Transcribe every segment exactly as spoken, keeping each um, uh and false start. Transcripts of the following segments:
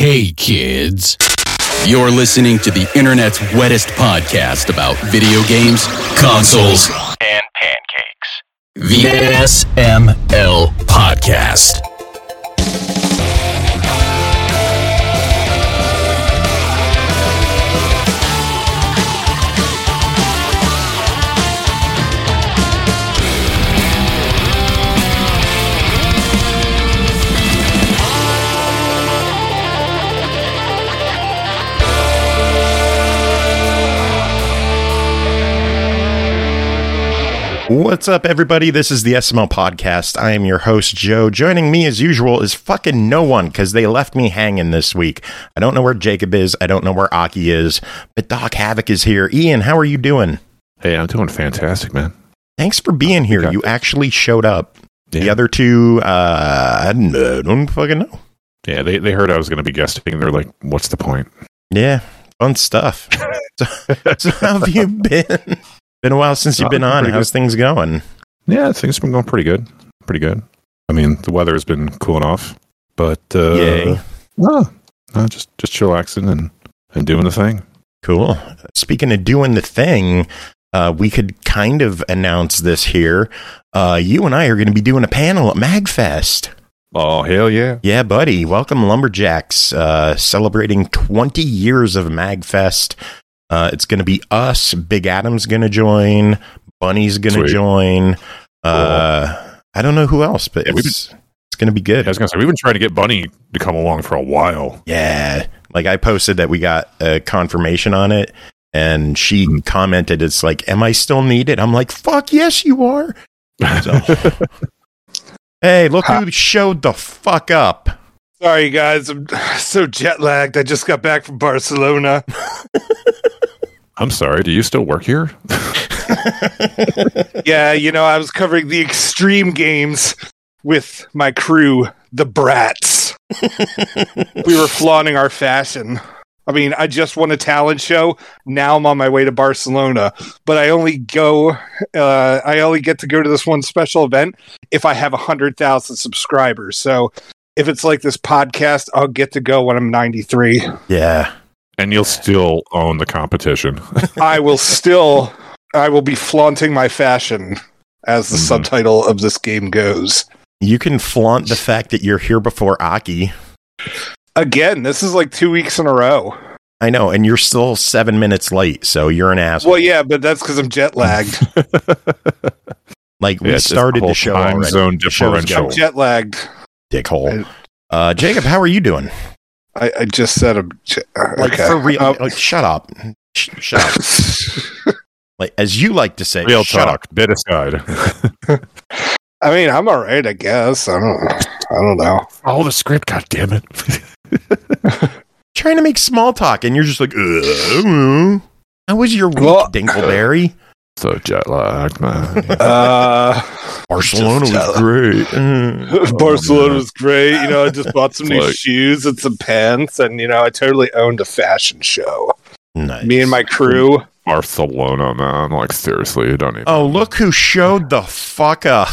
Hey kids, you're listening to the internet's wettest podcast about video games, consoles, and pancakes. The S M L Podcast. What's up, everybody? This is the S M L Podcast. I am your host, Joe. Joining me, as usual, is fucking no one, because they left me hanging this week. I don't know where Jacob is. I don't know where Aki is. But Doc Havoc is here. Ian, how are you doing? Hey, I'm doing fantastic, man. Thanks for being here. You actually showed up. Yeah. The other two, uh, I don't, uh, don't fucking know. Yeah, they, they heard I was going to be guesting, and they're like, what's the point? Yeah, fun stuff. so, so how have you been? Been a while since you've been on. How's things going? Yeah, things have been going pretty good. Pretty good. I mean, the weather has been cooling off, but uh, Yay. No, no, just just chillaxing and, and doing the thing. Cool. Speaking of doing the thing, uh, we could kind of announce this here. Uh, you and I are going to be doing a panel at MagFest. Oh, hell yeah. Yeah, buddy. Welcome, Lumberjacks. Uh, celebrating twenty years of MagFest. Uh, it's going to be us. Big Adam's going to join. Bunny's going to join. Uh, cool. I don't know who else, but yeah, it's, it's going to be good. I was going to say, we've been trying to get Bunny to come along for a while. Yeah. Like, I posted that we got a confirmation on it, and she mm-hmm. commented, it's like, am I still needed? I'm like, fuck yes, you are. So, hey, look who showed the fuck up. Sorry, guys. I'm so jet lagged. I just got back from Barcelona. I'm sorry. Do you still work here? Yeah, you know, I was covering the Extreme Games with my crew, the Brats. We were flaunting our fashion. I mean, I just won a talent show. Now I'm on my way to Barcelona, but I only go, uh, I only get to go to this one special event if I have one hundred thousand subscribers. So if it's like this podcast, I'll get to go when I'm ninety-three. Yeah. And you'll still own the competition. I will still, I will be flaunting my fashion, as the mm. subtitle of this game goes. You can flaunt the fact that you're here before Aki. Again, this is like two weeks in a row. I know, and you're still seven minutes late, so you're an asshole. Well, yeah, but that's because I'm jet lagged. Like, we yeah, started the show time already. Zone differential. I'm jet lagged. Dickhole. Uh, Jacob, how are you doing? I, I just said a j- like okay. for real. Um, like, shut up. Sh- shut up. Like, as you like to say, real shut talk. Up. Bit aside. I mean, I'm all right, I guess. I don't. I don't know. Follow the script. God damn it. Trying to make small talk, and you're just like, uh, how was your week, well, Dingleberry? So jet lagged, man. Uh, Barcelona was great. Mm. Barcelona was great. You know, I just bought some new like, shoes and some pants, and you know, I totally owned a fashion show. Nice. Me and my crew. Barcelona, man. Like, seriously, you don't even. Oh, look who showed the fuck up.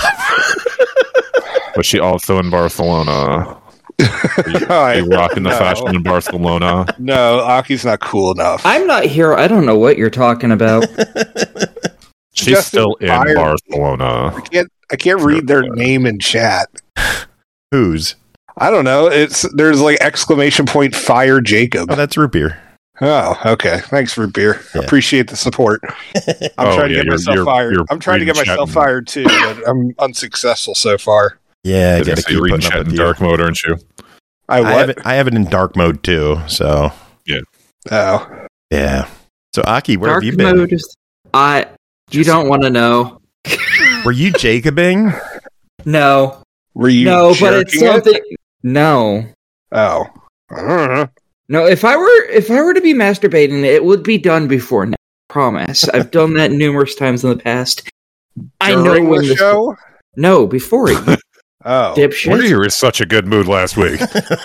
Was she also in Barcelona? Are you, are you rocking the no. fashion in Barcelona? No, Aki's not cool enough. I'm not here. I don't know what you're talking about. She's Justin still in fired. Barcelona. I can't. I can't read their name in chat. Whose? I don't know. It's there's like exclamation point fire Jacob. Oh, that's root beer. Oh, okay. Thanks, root beer. Yeah. Appreciate the support. I'm oh, trying yeah, to get you're, myself you're, fired. You're I'm trying to get myself chatting. fired too, but I'm unsuccessful so far. Yeah, I gotta keep reading putting up chat with in you. dark mode, aren't you? I, what? I have it. I have it in dark mode too. So yeah. Oh, yeah. So Aki, where Dark have you been? mode is, I. You Just, don't want to know. Were you Jacobing? No. were you? No, but it's jerking something. it? No. Oh, I don't know. No. If I were, if I were to be masturbating, it would be done before now. Promise. I've done that numerous times in the past. I know During when the this. show. No, before it. Oh, Dipshit. Were you in such a good mood last week?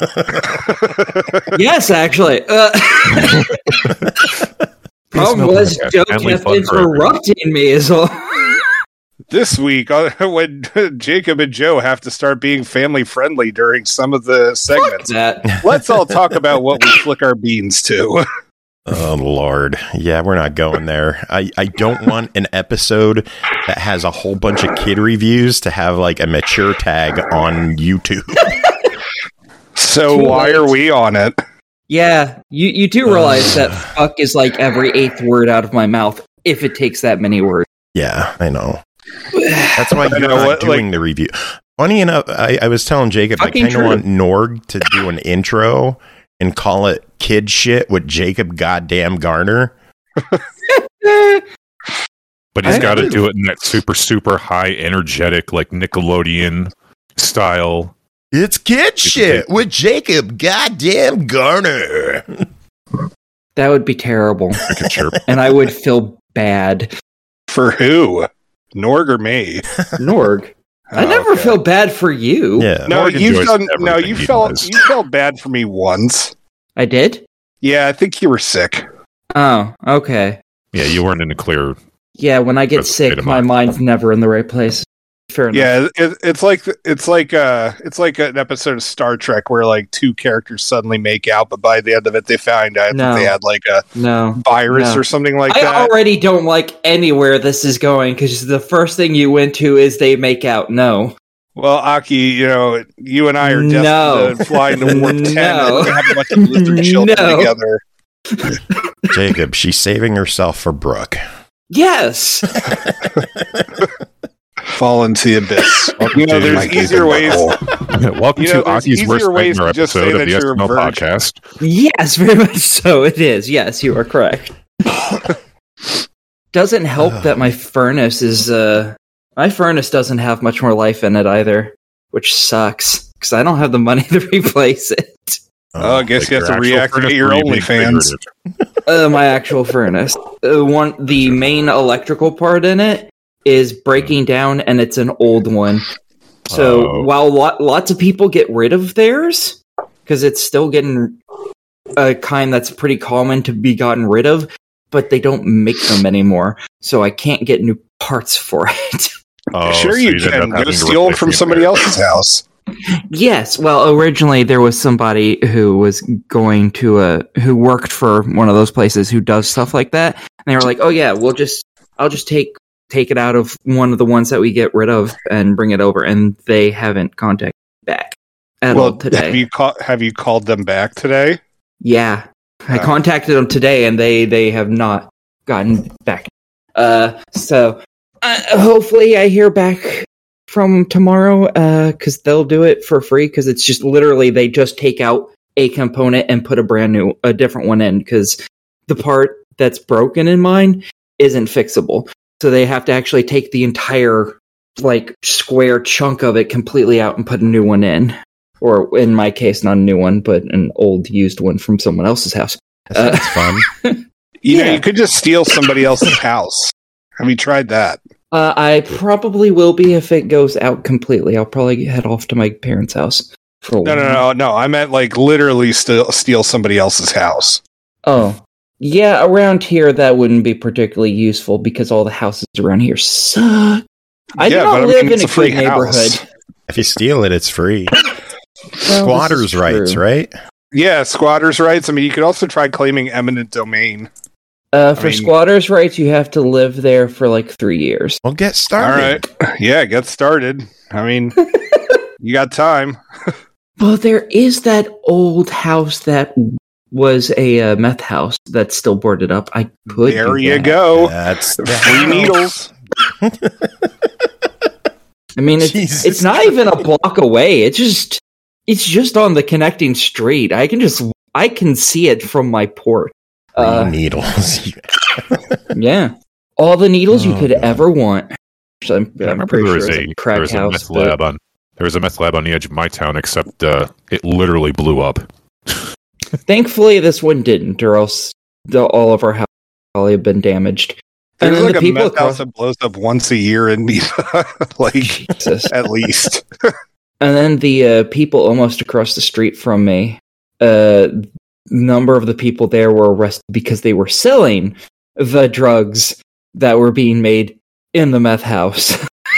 Yes, actually. Uh, problem was Joe kept interrupting me. Is all. This week, uh, when Jacob and Joe have to start being family friendly during some of the segments, That. let's all talk about what we flick our beans to. Oh, Lord. Yeah, we're not going there. I, I don't want an episode that has a whole bunch of kid reviews to have like a mature tag on YouTube. So Too why late. are we on it? Yeah, you, you do realize that fuck is like every eighth word out of my mouth if it takes that many words. Yeah, I know. That's why you're know not what, doing like- the review. Funny enough, I, I was telling Jacob I Fucking kind of true. want Norg to do an intro and call it Kid Shit with Jacob Goddamn Garner. Eh, But he's I- got to do it in that super, super high, energetic, like Nickelodeon style. It's Kid Shit with Jacob Goddamn Garner. that would be terrible, Like a chirp. and I would feel bad. For who? Norg or me? Norg, I Oh, never okay. feel bad for you. Yeah. No, Norg you've enjoys done. No, everything you he felt does. you felt bad for me once. I did? Yeah, I think you were sick. Oh, okay. Yeah, you weren't in a clear. Yeah, when I get That's state sick, of my mind. mind's never in the right place. Fair enough. Yeah, it, it's like it's like uh it's like an episode of Star Trek where like two characters suddenly make out, but by the end of it, they find out No. that they had like a No. virus No. or something like I that. already don't like anywhere this is going because the first thing you went to is they make out. No. Well, Aki, you know, you and I are destined No. to fly into Warp ten No. and have a bunch of lizard children No. together. Jacob, she's saving herself for Brooke. Yes. Fall into the abyss. You know, Dude, there's my easier ways. Welcome You know, to there's Aki's worst easier ways nightmare to just say episode of that the you're a S M L virgin. podcast. Yes, very much so. It is. Yes, you are correct. Doesn't help that my furnace is uh my furnace doesn't have much more life in it either, which sucks because I don't have the money to replace it. Oh, I guess Like you have to your actual reactivate furnace your or you being OnlyFans. figurative? Uh, my actual furnace. Uh, one, the main electrical part in it is breaking down, and it's an old one. So Oh. while lo- lots of people get rid of theirs because it's still getting a kind that's pretty common to be gotten rid of, but they don't make them anymore, so I can't get new parts for it. Oh, sure, so you you'd end can up go having to steal replace from the somebody entire- else's house. Yes, well, originally there was somebody who was going to uh who worked for one of those places who does stuff like that, and they were like, "Oh yeah, we'll just I'll just take take it out of one of the ones that we get rid of and bring it over," and they haven't contacted me back at all Well, today. have you call, have you called them back today? Yeah, I Oh. contacted them today, and they they have not gotten back. Uh, so uh, hopefully I hear back from tomorrow. Uh, because they'll do it for free. Because it's just literally they just take out a component and put a brand new, a different one in. Because the part that's broken in mine isn't fixable, so they have to actually take the entire like square chunk of it completely out and put a new one in. Or in my case, not a new one, but an old used one from someone else's house. Uh, That's fun. You know, Yeah. you could just steal somebody else's house. Have you tried that? Uh, I probably will be if it goes out completely. I'll probably head off to my parents' house for a No, no, while. no, no. I meant like literally steal, steal somebody else's house. Oh, yeah. Around here, that wouldn't be particularly useful because all the houses around here suck. I do Yeah, not but I live mean, in it's a a free good neighborhood. house. If you steal it, it's free. Well, Squatters' this is rights, true. right? Yeah, squatters' rights. I mean, you could also try claiming eminent domain. Uh, for I mean- squatters' rights, you have to live there for like three years. Well, get All started. right. Yeah, get started. I mean, you got time. Well, there is that old house that was a uh, meth house that's still boarded up. I could. There do you that. go. That's the Free house. needles. I mean, it's, Jesus it's not even a block away. It's just it's just on the connecting street. I can just I can see it from my porch. Free Uh, needles. yeah, all the needles you Oh, could God. ever want. So I'm, I I'm remember pretty there sure was it's a, a there crack was a house. meth but- lab on there was a meth lab on the edge of my town, except uh, it literally blew up. Thankfully, this one didn't, or else the, all of our houses probably have been damaged. And There's then like the a people meth house across, that blows up once a year in Neva. Like, Jesus. at least. And then the uh, people almost across the street from me, uh, number of the people there were arrested because they were selling the drugs that were being made in the meth house.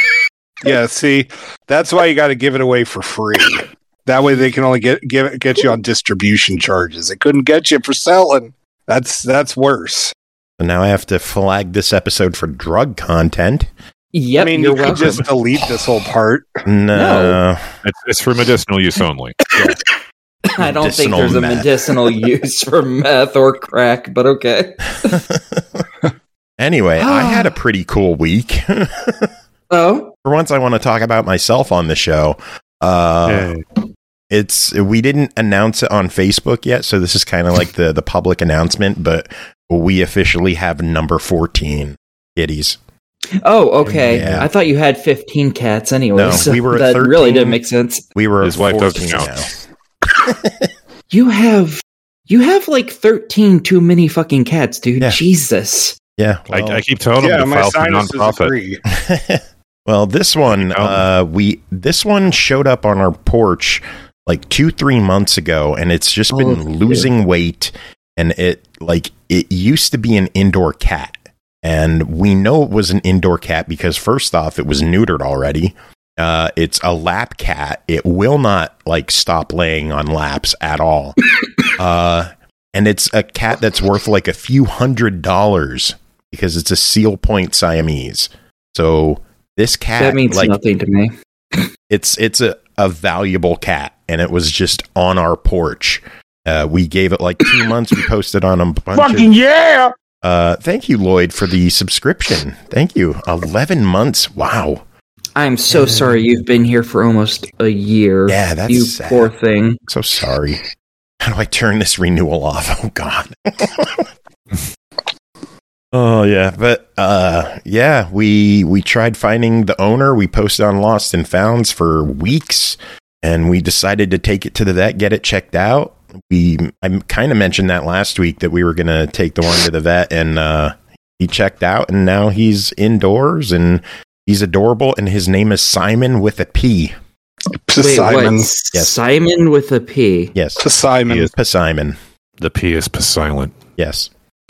Yeah, see, that's why you got to give it away for free. That way they can only get get get you on distribution charges. They couldn't get you for selling. That's that's worse. So now I have to flag this episode for drug content. Yep, I mean, you're you could welcome. just delete this whole part. No. No. It's, it's for medicinal use only. Yeah. I don't think medicinal there's a meth. medicinal use for meth or crack, but okay. Anyway, I had a pretty cool week. Oh, For once, I want to talk about myself on the show. Uh, Yay. it's we didn't announce it on Facebook yet, so this is kind of like the, the public announcement, but we officially have number fourteen kitties. oh, okay. Yeah. I thought you had fifteen cats anyway. No, so we were at that really thirteen. didn't make sense. We were His at wife doesn't fourteen count. now. You have you have like thirteen too many fucking cats, dude. Yeah. Jesus. Yeah, well, I, I keep telling Yeah, him to my file for sinuses nonprofit. agree. well, this one, uh, we this one showed up on our porch like two, three months ago, and it's just been Oh, losing weight. And it like it used to be an indoor cat, and we know it was an indoor cat because first off, it was neutered already. Uh, it's a lap cat. It will not like stop laying on laps at all. uh, and it's a cat that's worth like a few hundred dollars because it's a Seal Point Siamese. So this cat, That means like, nothing to me. it's it's a, a valuable cat, and it was just on our porch. Uh, we gave it like two months. We posted on a bunch Fucking of. yeah! Uh, thank you, Lloyd, for the subscription. Thank you. Eleven months. Wow. I'm so sorry you've been here for almost a year. Yeah, that's you sad. poor thing. So sorry. How do I turn this renewal off? Oh God. Oh yeah, but uh, yeah, we we tried finding the owner. We posted on Lost and Founds for weeks, and we decided to take it to the vet, get it checked out. We I kind of mentioned that last week that we were gonna take the one to the vet, and uh, he checked out, and now he's indoors and he's adorable, and his name is Simon with a P. Wait, Simon. what? Yes. Simon with a P. Yes, Simon. He is- Simon. The P is silent. Yes.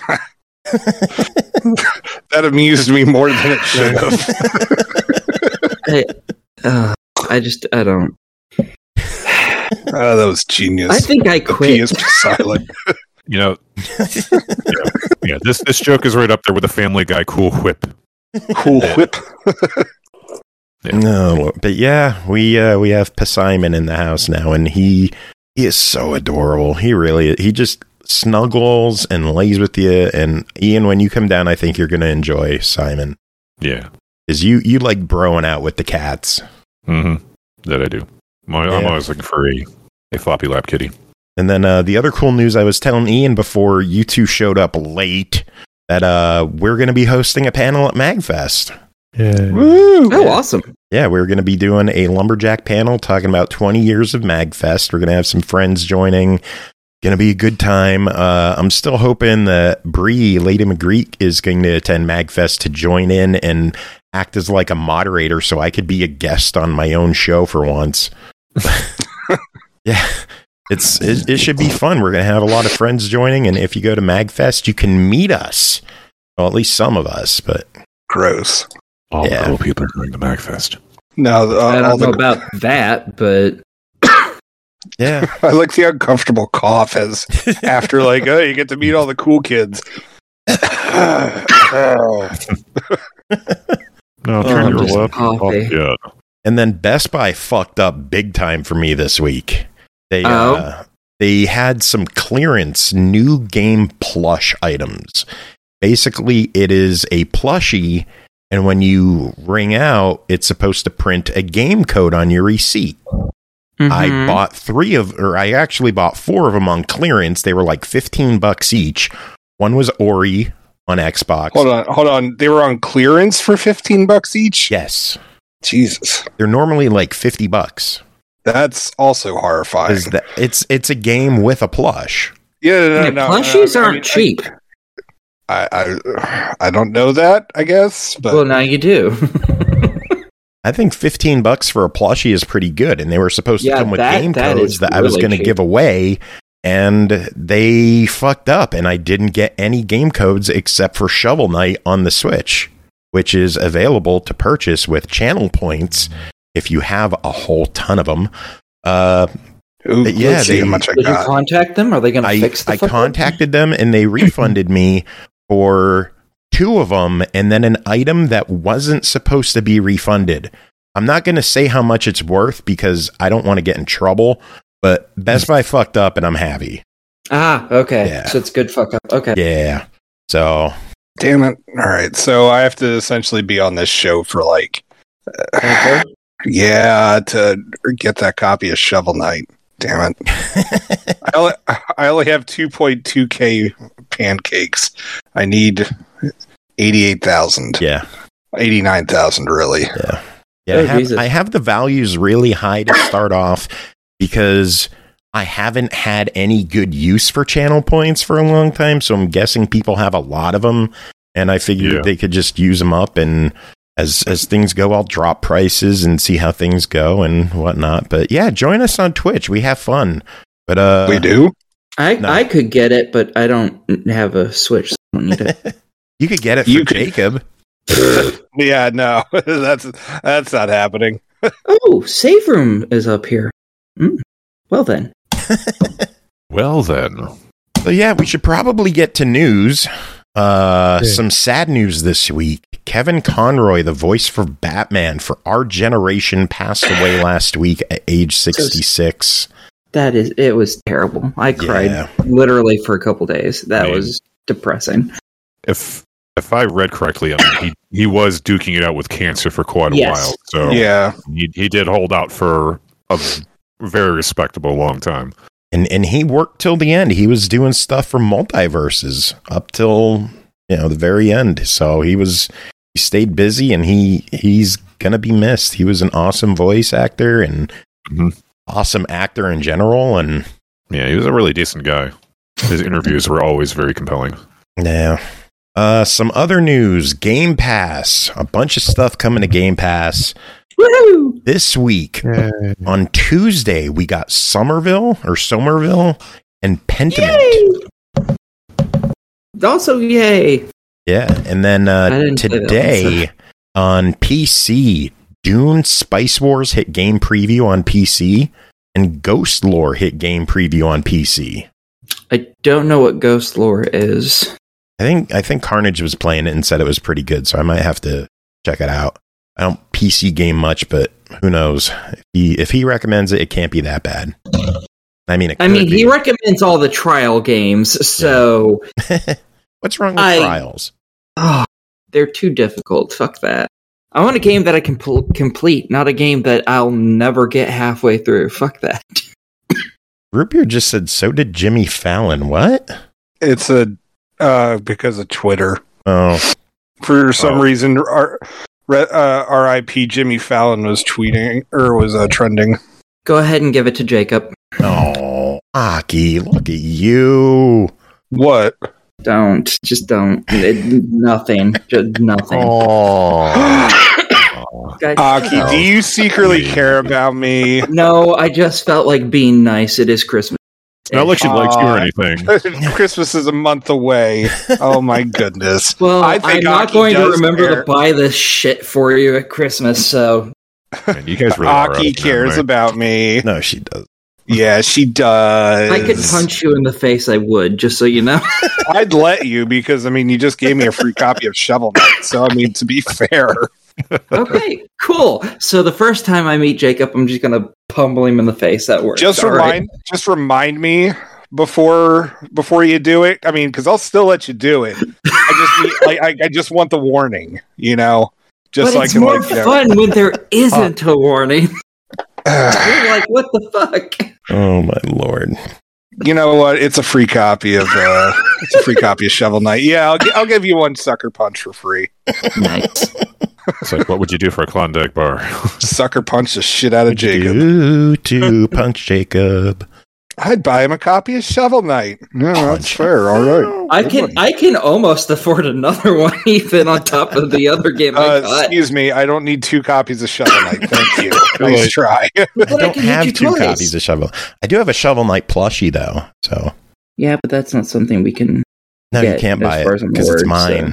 That amused me more than it should have. I, uh, I just, I don't. Oh, that was genius. I think I the quit. P is silent. You know, yeah, yeah, this this joke is right up there with the Family Guy cool whip. Cool whip. Yeah. No, but yeah, we uh, we have Simon in the house now, and he he is so adorable. He really he just snuggles and lays with you. And Ian, when you come down, I think you're going to enjoy Simon Yeah. because you you like broing out with the cats. Mm-hmm. That I do. I'm, I'm Yeah. always looking for a, a floppy lap kitty. And then uh, the other cool news I was telling Ian before you two showed up late that uh, we're going to be hosting a panel at MagFest. Woo! Oh, awesome. Yeah, we're going to be doing a lumberjack panel talking about twenty years of MagFest. We're going to have some friends joining. Going to be a good time. Uh, I'm still hoping that Bree, Lady McGreek, is going to attend MagFest to join in and act as like a moderator so I could be a guest on my own show for once. Yeah, it's it, it should be fun. We're going to have a lot of friends joining, and if you go to MagFest, you can meet us. Well, at least some of us, but Gross. All Yeah. the cool people are going to MagFest. No, uh, I all don't know the, about that, but yeah. I like the uncomfortable cough as after, like, oh, you get to meet all the cool kids. Oh. No, Oh, turn I'm your just left off. coffee. Yeah. And then Best Buy fucked up big time for me this week. They Oh? uh, they had some clearance new game plush items. Basically, it is a plushie, and when you ring out, it's supposed to print a game code on your receipt. I Mhm. bought three of, or I actually bought four of them on clearance. They were like fifteen bucks each. One was Ori on Xbox. Hold on, hold on. They were on clearance for fifteen bucks each? Yes, Jesus. they're normally like fifty bucks. That's also horrifying. Is that it's it's a game with a plush. Yeah, no, no, Yeah, no, plushies no, I aren't mean, cheap. I, I, I don't know that, I guess, but Well, now you do. I think fifteen bucks for a plushie is pretty good, and they were supposed Yeah, to come with that- game that codes is that I was really going to cheap. give away, and they fucked up, and I didn't get any game codes except for Shovel Knight on the Switch. which is available to purchase with channel points if you have a whole ton of them. Uh, Ooh, yeah, let's see they- how much I Did you got. contact them? Are they going to I, fix the I fuck up? contacted them and they refunded me for two of them and then an item that wasn't supposed to be refunded. I'm not going to say how much it's worth because I don't want to get in trouble, but Best Buy fucked up and I'm happy. Ah, okay. Yeah. So it's good fuck up. Okay. Yeah. So, Damn it. All right. So I have to essentially be on this show for like, Okay. yeah, to get that copy of Shovel Knight. Damn it. I only, I only have two point two K pancakes. I need eighty-eight thousand. yeah. eighty-nine thousand, really. Yeah. Yeah. Oh, I, have, Jesus. I have the values really high to start off because I haven't had any good use for channel points for a long time. So I'm guessing people have a lot of them. And I figured Yeah. they could just use them up. And as, as things go, I'll drop prices and see how things go and whatnot. But yeah, join us on Twitch. We have fun. But uh, We do? I No. I could get it, but I don't have a Switch. So I don't need it. you could get it for You could- Jacob. Yeah, no. that's that's not happening. Oh, save room is up here. Mm. Well then. Well, then. So yeah, we should probably get to news. Uh, Yeah. Some sad news this week. Kevin Conroy, the voice for Batman for our generation, passed away last week at age sixty-six. That is, it was terrible. I cried Yeah. literally for a couple days. That Man. was depressing. If if I read correctly, I mean, he, he was duking it out with cancer for quite a Yes. while. So Yeah. he, he did hold out for a very respectable long time. And and he worked till the end. He was doing stuff for multiverses up till, you know, the very end. So he was he stayed busy and he he's gonna be missed. He was an awesome voice actor and Mhm. awesome actor in general. And Yeah, he was a really decent guy. His interviews were always very compelling. yeah. Uh, some other news: Game Pass. A bunch of stuff coming to Game Pass Woohoo! this week. On Tuesday, we got Somerville or Somerville and Pentiment. Yay! Also, yay! Yeah, and then I uh, didn't say that one, today on P C, Dune Spice Wars hit game preview on P C, and Ghost Lore hit game preview on P C. I don't know what Ghost Lore is. I think I think Carnage was playing it and said it was pretty good, so I might have to check it out. I don't P C game much, but who knows? If he, if he recommends it, it can't be that bad. I mean, it I could mean, be. he recommends all the trial games, so What's wrong with I- Trials? oh, they're too difficult. Fuck that. I want a game that I can pl- complete, not a game that I'll never get halfway through. Fuck that. Rootbeer just said, so did Jimmy Fallon. What? It's a uh because of Twitter. Oh, For some Oh. reason our uh, R I P Jimmy Fallon was tweeting or was uh, trending. Go ahead and give it to Jacob. oh, Aki, look at you. What? Don't. Just don't. It, nothing. Just nothing. Oh, Guys, Aki, no. do you secretly care about me? No, I just felt like being nice. It is Christmas. It's not like she likes you or Aw. anything. Christmas is a month away. Oh my goodness. Well, I think I'm not Aki going to does remember care. to buy this shit for you at Christmas, so Man, you guys really are out Aki of it, cares man. about me. no, she does. Yeah, she does. if I could punch you in the face, I would, just so you know. I'd let you because I mean you just gave me a free copy of Shovel Knight. So I mean to be fair. Okay, cool. So the first time I meet Jacob, I'm just going to pummel him in the face. That works. Just All right. remind just remind me before before you do it. I mean, because I'll still let you do it. I just need, I, I I just want the warning, you know, just But so I it's can more like. you know- fun when there isn't a warning. You're like, what the fuck? Oh my lord. You know what? It's a free copy of uh, it's a free copy of Shovel Knight. Yeah, I'll, gi- I'll give you one sucker punch for free. Nice. It's like, what would you do for a Klondike bar? Sucker punch the shit out of Jacob. Do to punch Jacob. I'd buy him a copy of Shovel Knight. No, that's Punch. fair. All right. I can I can almost afford another one, even on top of the other game I Uh, got. excuse me, I don't need two copies of Shovel Knight. Thank you. Nice try. I But I don't can hit have you two twice. copies of Shovel. I do have a Shovel Knight plushie though, so Yeah, but that's not something we can. no, Yeah, you can't as buy far it as I'm because it's aware, mine.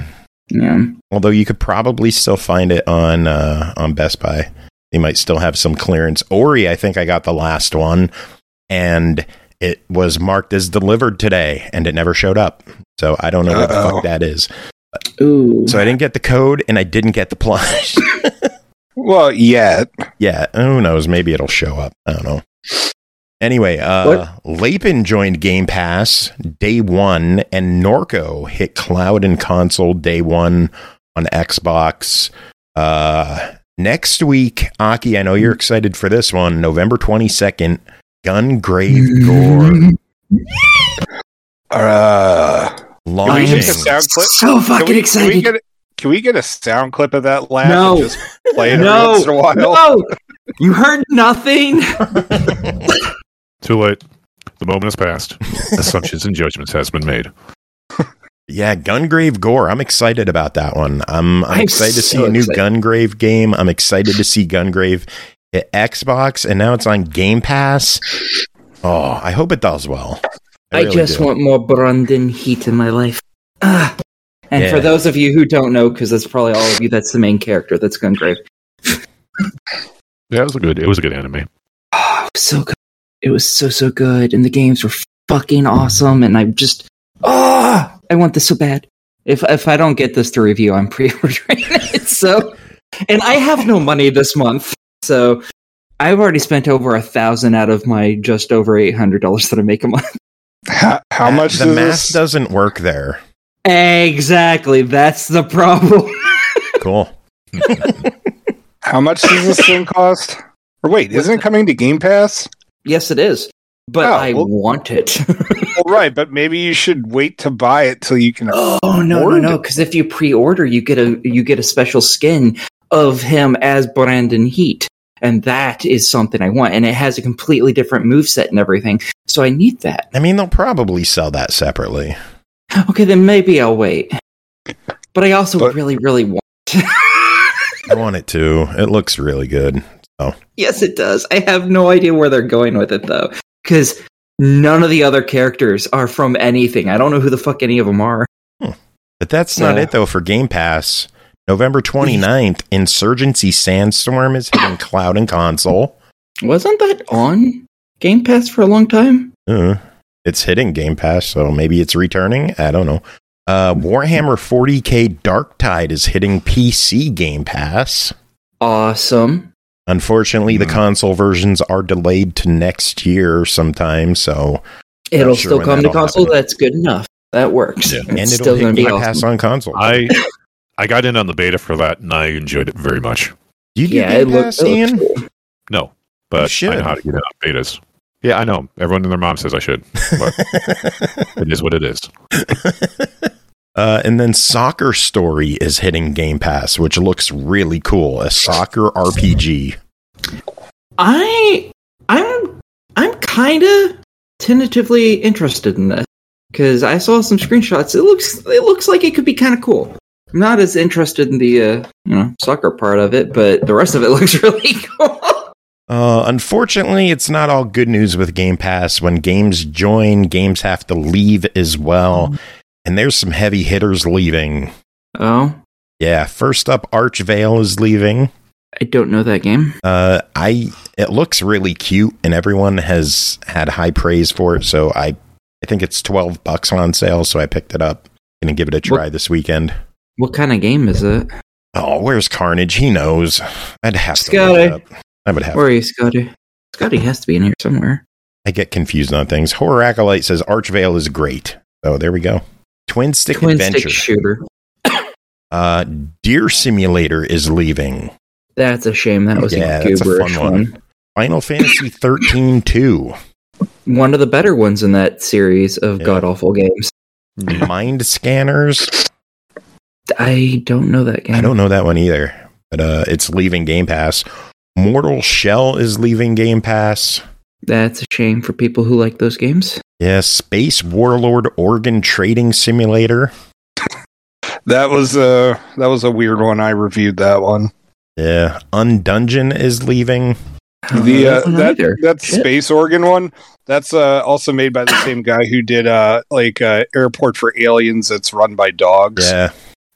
Yeah. Although you could probably still find it on uh, on Best Buy. They might still have some clearance. Ori, I think I got the last one, and it was marked as delivered today, and it never showed up. So I don't know what Uh-oh. the fuck that is. Ooh. So I didn't get the code, and I didn't get the plush. Well, yet. Yeah, who knows? Maybe it'll show up. I don't know. Anyway, uh, Lapin joined Game Pass day one, and Norco hit cloud and console day one on Xbox. Uh, next week, Aki, I know you're excited for this one. November twenty-second, Gungrave Gore. Uh, Launching. Can we get a sound clip? So fucking can we, excited. Can we, get a, can we get a sound clip of that laugh No. and just play it No. every once in a while? No. You heard nothing. Too late. The moment has passed. Assumptions and judgments has been made. Yeah, Gungrave Gore. I'm excited about that one. I'm, I'm, I'm excited to so see a new excited. Gungrave game. I'm excited to see Gungrave at Xbox, and now it's on Game Pass. Oh, I hope it does well. I, I really just do. want more Brandon Heat in my life. Ah. And Yeah. for those of you who don't know, because that's probably all of you, that's the main character. That's Gungrave. Yeah, it was a good. It was a good anime. Oh, it was so good. It was so so good, and the games were fucking awesome. And I just, oh, I want this so bad. If if I don't get this to review, I'm pre-ordering it. So, and I have no money this month, so I've already spent over a thousand out of my just over eight hundred dollars that I make a month. How, how much The does math this? doesn't work there. Exactly, that's the problem. Cool. How much does this thing cost? Or wait, isn't it coming to Game Pass? Yes, it is, but Oh, I well- want it. Well, right, but maybe you should wait to buy it till you can. Oh no, no, afford no! it. Because if you pre-order, you get a you get a special skin of him as Brandon Heat, and that is something I want. And it has a completely different moveset and everything, so I need that. I mean, they'll probably sell that separately. Okay, then maybe I'll wait. But I also But- really, really want. I want it to. It looks really good. Yes, it does. I have no idea where they're going with it though, because none of the other characters are from anything. I don't know who the fuck any of them are. But that's So- not it, though, for Game Pass. November twenty-ninth, Insurgency Sandstorm is hitting cloud and console. Wasn't that on Game Pass for a long time? Uh, it's hitting Game Pass, so maybe it's returning. I don't know. Uh, Warhammer forty K Darktide is hitting P C Game Pass. Awesome. Unfortunately, the console versions are delayed to next year sometime, so It'll sure still when come to that'll console. happen. That's good enough. That works. Yeah. It's and it'll still hit going to be Game awesome. Pass on console. I I got in on the beta for that, and I enjoyed it very much. Do you do Yeah, Game it, look, Pass, it Ian? looks cool. No, You but should. I know how to get in on betas. Yeah, I know. Everyone and their mom says I should. But it is what it is. Uh, and then Soccer Story is hitting Game Pass, which looks really cool. A soccer R P G. I I'm I'm kind of tentatively interested in this because I saw some screenshots. It looks it looks like it could be kind of cool. I'm not as interested in the uh, you know soccer part of it, but the rest of it looks really cool. Uh, unfortunately, it's not all good news with Game Pass. When games join, games have to leave as well. And there's some heavy hitters leaving. Oh, Yeah, first up, Archvale is leaving. I don't know that game. Uh, I it looks really cute, and everyone has had high praise for it. So I, I think it's twelve bucks on sale. So I picked it up. Gonna give it a try What- this weekend. What kind of game is it? Oh, where's Carnage? He knows. I'd have to look Scotty. it up. I would have. Where are you, Scotty? Scotty has to be in here somewhere. I get confused on things. Horror Acolyte says Archvale is great. So there we go. Twin Stick Twin Adventure. stick shooter. Uh, Deer Simulator is leaving. That's a shame. That was Yeah, a that's a gooberish fun one. one. Final Fantasy thirteen two. One of the better ones in that series of Yeah. god awful games. Mind Scanners. I don't know that game. I don't know that one either, but uh, it's leaving Game Pass. Mortal Shell is leaving Game Pass. That's a shame for people who like those games. Yeah, Space Warlord Organ Trading Simulator. That was a that was a weird one. I reviewed that one. Yeah, Undungeon is leaving. I don't The know uh, one that either. that Shit. space organ one. That's uh, also made by the same guy who did uh, like uh, Airport for Aliens. That's run by dogs. Yeah,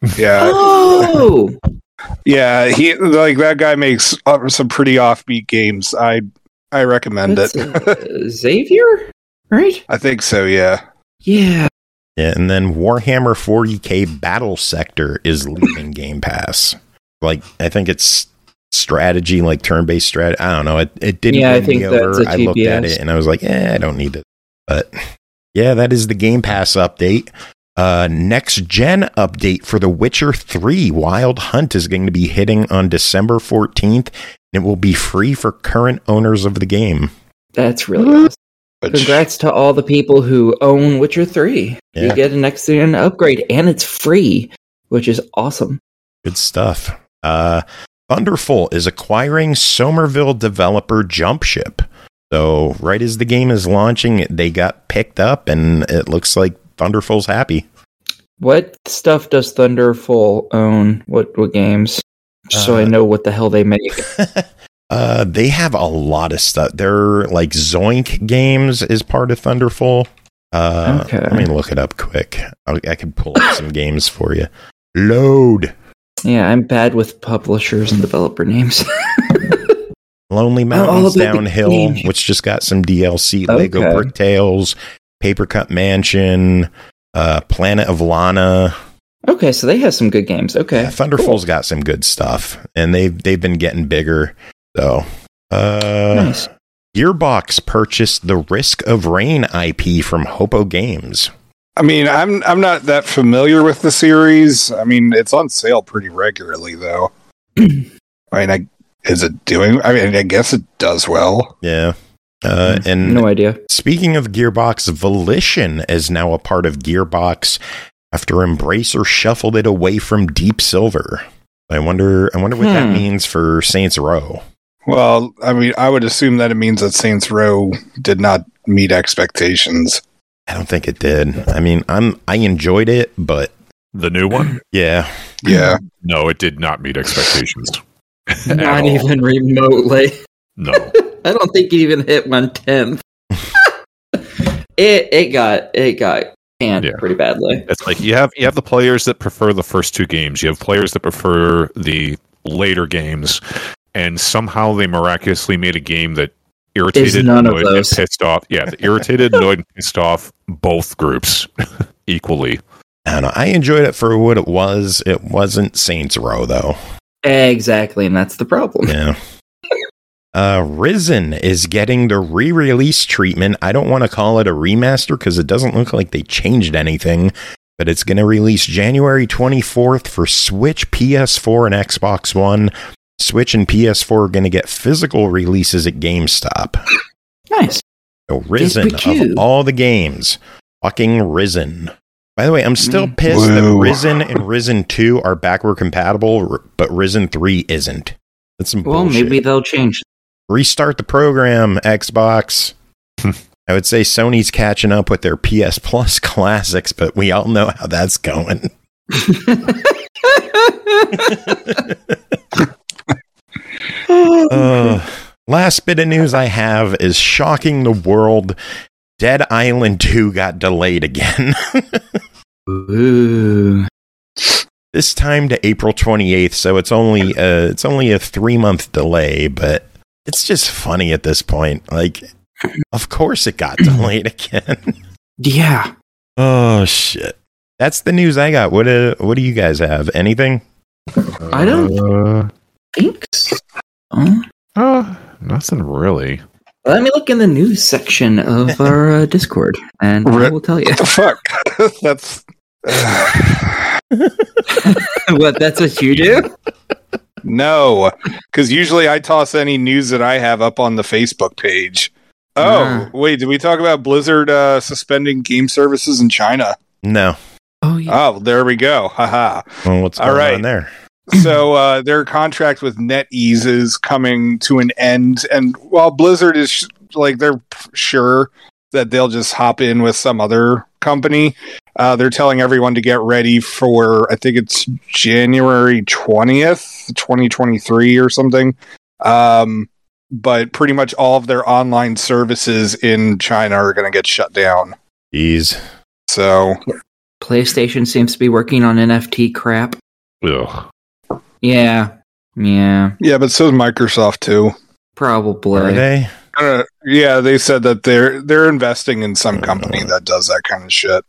Yeah. Oh, Yeah, he like that guy makes uh, some pretty offbeat games. I I recommend that's, it. uh, Xavier, right? I think so. Yeah. Yeah. Yeah, and then Warhammer forty K Battle Sector is leaving Game Pass. Like, I think it's strategy, like turn-based strategy. I don't know. It it didn't Yeah, I win think me that's over. a I looked at T B S. it and I was like, eh, I don't need it. But yeah, that is the Game Pass update. Uh, next gen update for The Witcher three Wild Hunt is going to be hitting on December fourteenth. And it will be free for current owners of the game. That's really awesome. Which- Congrats to all the people who own Witcher three. Yeah. You get a next gen upgrade, and it's free, which is awesome. Good stuff. Uh, Thunderful is acquiring Somerville developer Jumpship. So right as the game is launching, they got picked up, and it looks like Thunderful's happy. What stuff does Thunderful own? What what games? Just so I Uh, know what the hell they make. uh, they have a lot of stuff. They're like Zoink Games is part of Thunderful. Uh, Okay. Let me look it up quick. I, I can pull up some games for you. Load. Yeah, I'm bad with publishers and developer names. Lonely all Mountains about the Downhill, game. which just got some D L C. Lego Okay. Brick Tales, Paper Cut Mansion, uh, Planet of Lana. Okay, so they have some good games. Okay. Yeah, Thunderful's got some good stuff, and they've they've been getting bigger. So, uh, Nice. Gearbox purchased the Risk of Rain I P from Hopo Games. I mean, I'm I'm not that familiar with the series. I mean, it's on sale pretty regularly, though. I mean, I, is it doing? I mean, I guess it does well. Yeah, uh, and No idea. speaking of Gearbox, Volition is now a part of Gearbox after Embracer shuffled it away from Deep Silver. I wonder. I wonder what that Hmm. means for Saints Row. Well, I mean, I would assume that it means that Saints Row did not meet expectations. I don't think it did. I mean, I'm I enjoyed it, but The new one? yeah, Yeah. No, it did not meet expectations. At Not all. even remotely. No. I don't think it even hit one tenth. it it got it got canned Yeah. pretty badly. It's like you have you have the players that prefer the first two games. You have players that prefer the later games, and somehow they miraculously made a game that irritated, none of annoyed, and those. pissed off. Yeah, that irritated, annoyed, and pissed off both groups equally. I don't know. I enjoyed it for what it was. It wasn't Saints Row though. Exactly, and that's the problem. Yeah. Uh, Risen is getting the re-release treatment. I don't want to call it a remaster because it doesn't look like they changed anything, but it's going to release January twenty-fourth for Switch, P S four, and Xbox One. Switch and P S four are going to get physical releases at GameStop. Nice. So Risen, Good for you. of all the games, fucking Risen. By the way, I'm still Mm. pissed that Woo. Risen and Risen two are backward compatible, but Risen three isn't. That's some Well, bullshit. maybe they'll change. Restart the program, Xbox. I would say Sony's catching up with their P S Plus classics, but we all know how that's going. Uh, last bit of news I have is shocking the world. Dead Island two got delayed again. Ooh. This time to April twenty-eighth, so it's only uh, it's only a three month delay, but it's just funny at this point. Like, of course it got delayed again. Yeah. Oh shit! That's the news I got. What uh, what do you guys have? Anything? I don't Uh, think so. Oh. uh, nothing really. Let me look in the news section of our uh, Discord, and I Re- will tell you. What the fuck? That's. What? That's what you do? No, because usually I toss any news that I have up on the Facebook page. Oh, Ah. wait, did we talk about Blizzard uh, suspending game services in China? No. Oh yeah. Oh, there we go. Haha. Well, what's All going right. on there? So uh, their contract with NetEase is coming to an end, and while Blizzard is sh- like they're p- sure that they'll just hop in with some other company, uh, they're telling everyone to get ready for I think it's January twentieth, twenty twenty-three or something. Um, but pretty much all of their online services in China are going to get shut down. Jeez. So PlayStation seems to be working on N F T crap. Ugh. Yeah. Yeah. Yeah, but so is Microsoft too. Probably. Are they? Uh, yeah, they said that they're they're investing in some company that does that kind of shit.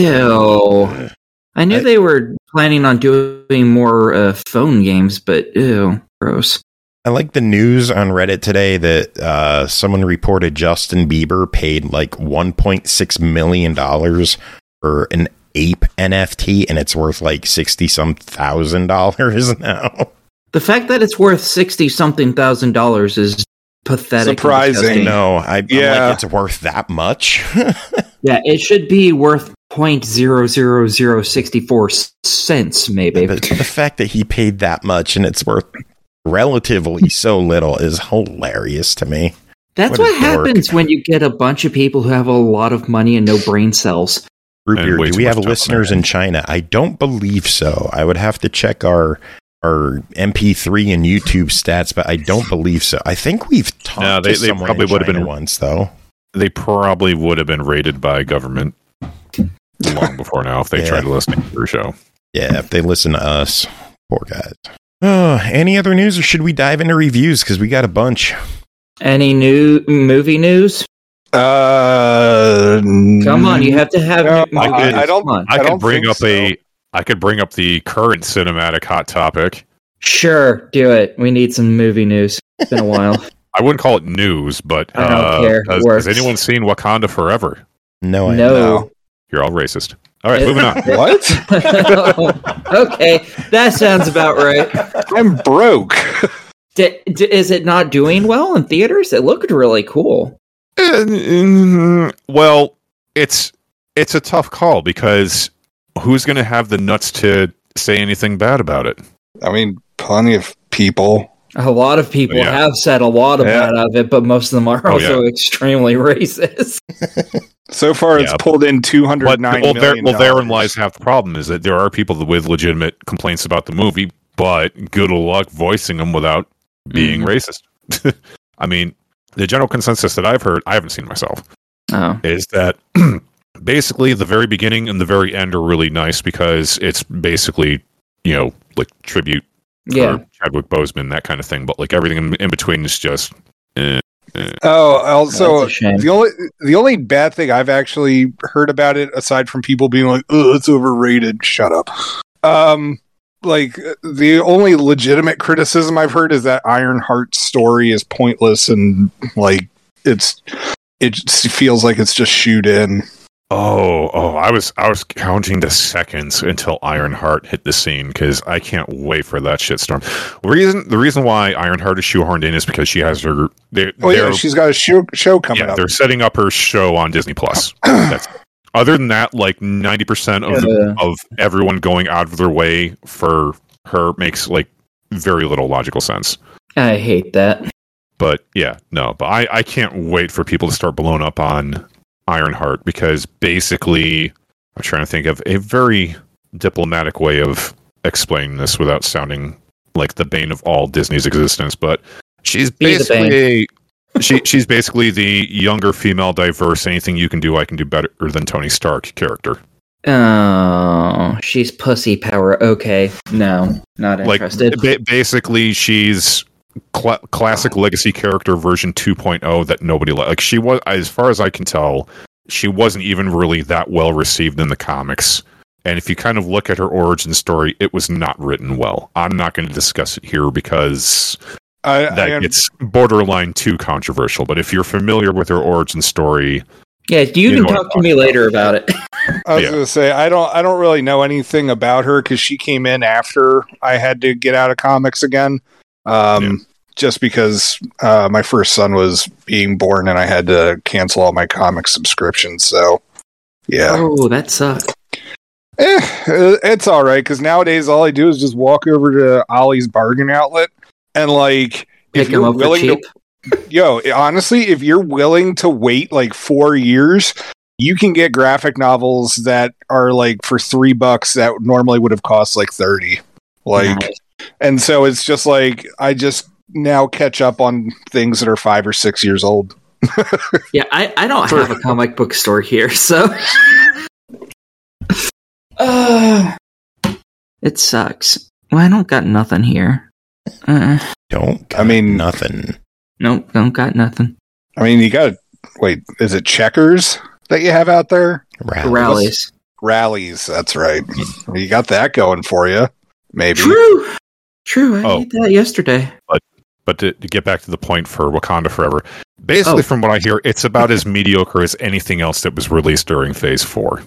Ew. I knew I- they were planning on doing more uh, phone games, but ew, gross. I like the news on Reddit today that uh, someone reported Justin Bieber paid like one point six million dollars for an ape N F T, and it's worth like sixty some thousand dollars now. The fact that it's worth sixty something thousand dollars is pathetic. and Surprising. disgusting. No, I, I'm Yeah. like, it's worth that much. Yeah, it should be worth point zero zero zero sixty four cents, maybe. But the fact that he paid that much and it's worth relatively so little is hilarious to me. That's what what, a dork. happens when you get a bunch of people who have a lot of money and no brain cells. Root And beer, way do too we much have time on listeners their in China? I don't believe so. I would have to check our our M P three and YouTube stats, but I don't believe so. I think we've talked No, they- to they someone probably in would have China been- once, though. They probably would have been raided by government long before now if they Yeah. tried to listen to your show. Yeah, if they listen to us. Poor guys. Oh, any other news, or should we dive into reviews? Because we got a bunch. Any new movie news? Uh, Come on, you have to have. No, new I movies. could- I don't- Come on. I, I could don't bring think up so. a I could bring up the current cinematic hot topic. Sure, do it. We need some movie news. It's been a while. I wouldn't call it news, but I don't uh, care. It Has, works. has anyone seen Wakanda Forever? No, I No. You're all racist. All right, It- moving on. What? Okay, that sounds about right. I'm broke. D- d- is it not doing well in theaters? It looked really cool. Uh, well, it's it's a tough call because who's going to have the nuts to say anything bad about it? I mean, plenty of people. A lot of people Yeah. have said a lot Yeah. about it, but most of them are Oh, also extremely racist. So far, it's Yeah. pulled in two hundred But nine well, there, million. well, therein lies half the problem is that there are people with legitimate complaints about the movie, but good luck voicing them without being Mhm. racist. I mean, the general consensus that I've heard, I haven't seen myself, Oh, is that basically the very beginning and the very end are really nice because it's basically, you know, like tribute yeah. for Chadwick Boseman, that kind of thing. But like everything in, in between is just, eh, eh. Oh, also, That's a shame. the only the only bad thing I've actually heard about it, aside from people being like, "Oh, it's overrated," shut up. Um, like the only legitimate criticism I've heard is that Ironheart's story is pointless and like it's it just feels like it's just shoot in. Oh, oh! I was I was counting the seconds until Ironheart hit the scene because I can't wait for that shitstorm. Reason the reason why Ironheart is shoehorned in is because she has her. They, Oh yeah, they're- she's got a show show coming yeah, up. they're setting up her show on Disney Plus. That's other than that, like ninety percent of the, Uh. of everyone going out of their way for her makes like very little logical sense. I hate that. But yeah, no, but I, I can't wait for people to start blowing up on Ironheart because basically I'm trying to think of a very diplomatic way of explaining this without sounding like the bane of all Disney's existence, but she's Be the basically she she's basically the younger female diverse anything you can do I can do better than Tony Stark character. Oh, she's pussy power. Okay, no, not Like interested. ba- basically she's cl- classic legacy character version two point oh that nobody li- like she was as far as I can tell she wasn't even really that well received in the comics, and if you kind of look at her origin story it was not written well. I'm not going to discuss it here because I, that I, gets borderline too controversial, but if you're familiar with her origin story, yeah, you you can know what talk I'm to me talking later about it. I was Yeah. going to say I don't I don't really know anything about her because she came in after I had to get out of comics again. Um, Yeah. Just because uh, my first son was being born and I had to cancel all my comic subscriptions. So, yeah, Oh, that sucks. eh, it's all right because nowadays all I do is just walk over to Ollie's Bargain Outlet and like Pick if them you're up for willing cheap. to, yo, honestly, if you're willing to wait like four years. You can get graphic novels that are like for three bucks that normally would have cost like thirty. Like, Nice. and so it's just like I just now catch up on things that are five or six years old. Yeah, I, I don't have a comic book store here, so It sucks. Well, I don't got nothing here. Uh, Don't. I mean- nothing. nope, don't got nothing. I mean, you got wait. Is it checkers that you have out there? Rallies. Rallies. Rallies. That's right. You got that going for you. Maybe. True. True. I Oh. ate that yesterday. But to, to get back to the point for Wakanda Forever, basically, Oh. from what I hear, it's about as mediocre as anything else that was released during Phase Four.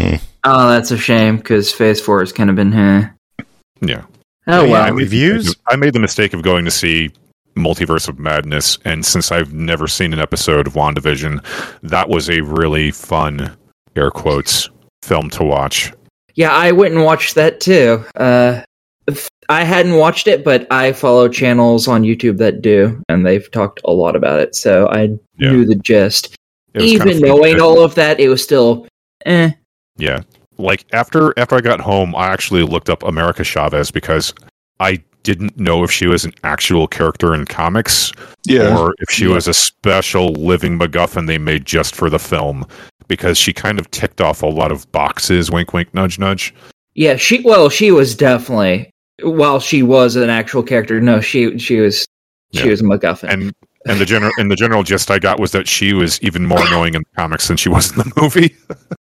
Oh, that's a shame because Phase Four has kind of been. Eh. Yeah. Oh Yeah, well. I mean- Reviews? I made the mistake of going to see Multiverse of Madness, and since I've never seen an episode of WandaVision, that was a really fun, air quotes, film to watch. Yeah, I went and watched that too. Uh, f- I hadn't watched it, but I follow channels on YouTube that do, and they've talked a lot about it, so I Yeah. knew the gist. It was Even kind of fun. knowing all of that, it was still eh. Yeah. Like after after I got home, I actually looked up America Chavez because I didn't know if she was an actual character in comics Yeah. or if she Yeah. was a special living MacGuffin they made just for the film, because she kind of ticked off a lot of boxes, wink wink nudge nudge. Yeah, she well, she was definitely while she was an actual character. No, she she was she Yeah. was a MacGuffin. And and the general and the general gist I got was that she was even more annoying in the comics than she was in the movie.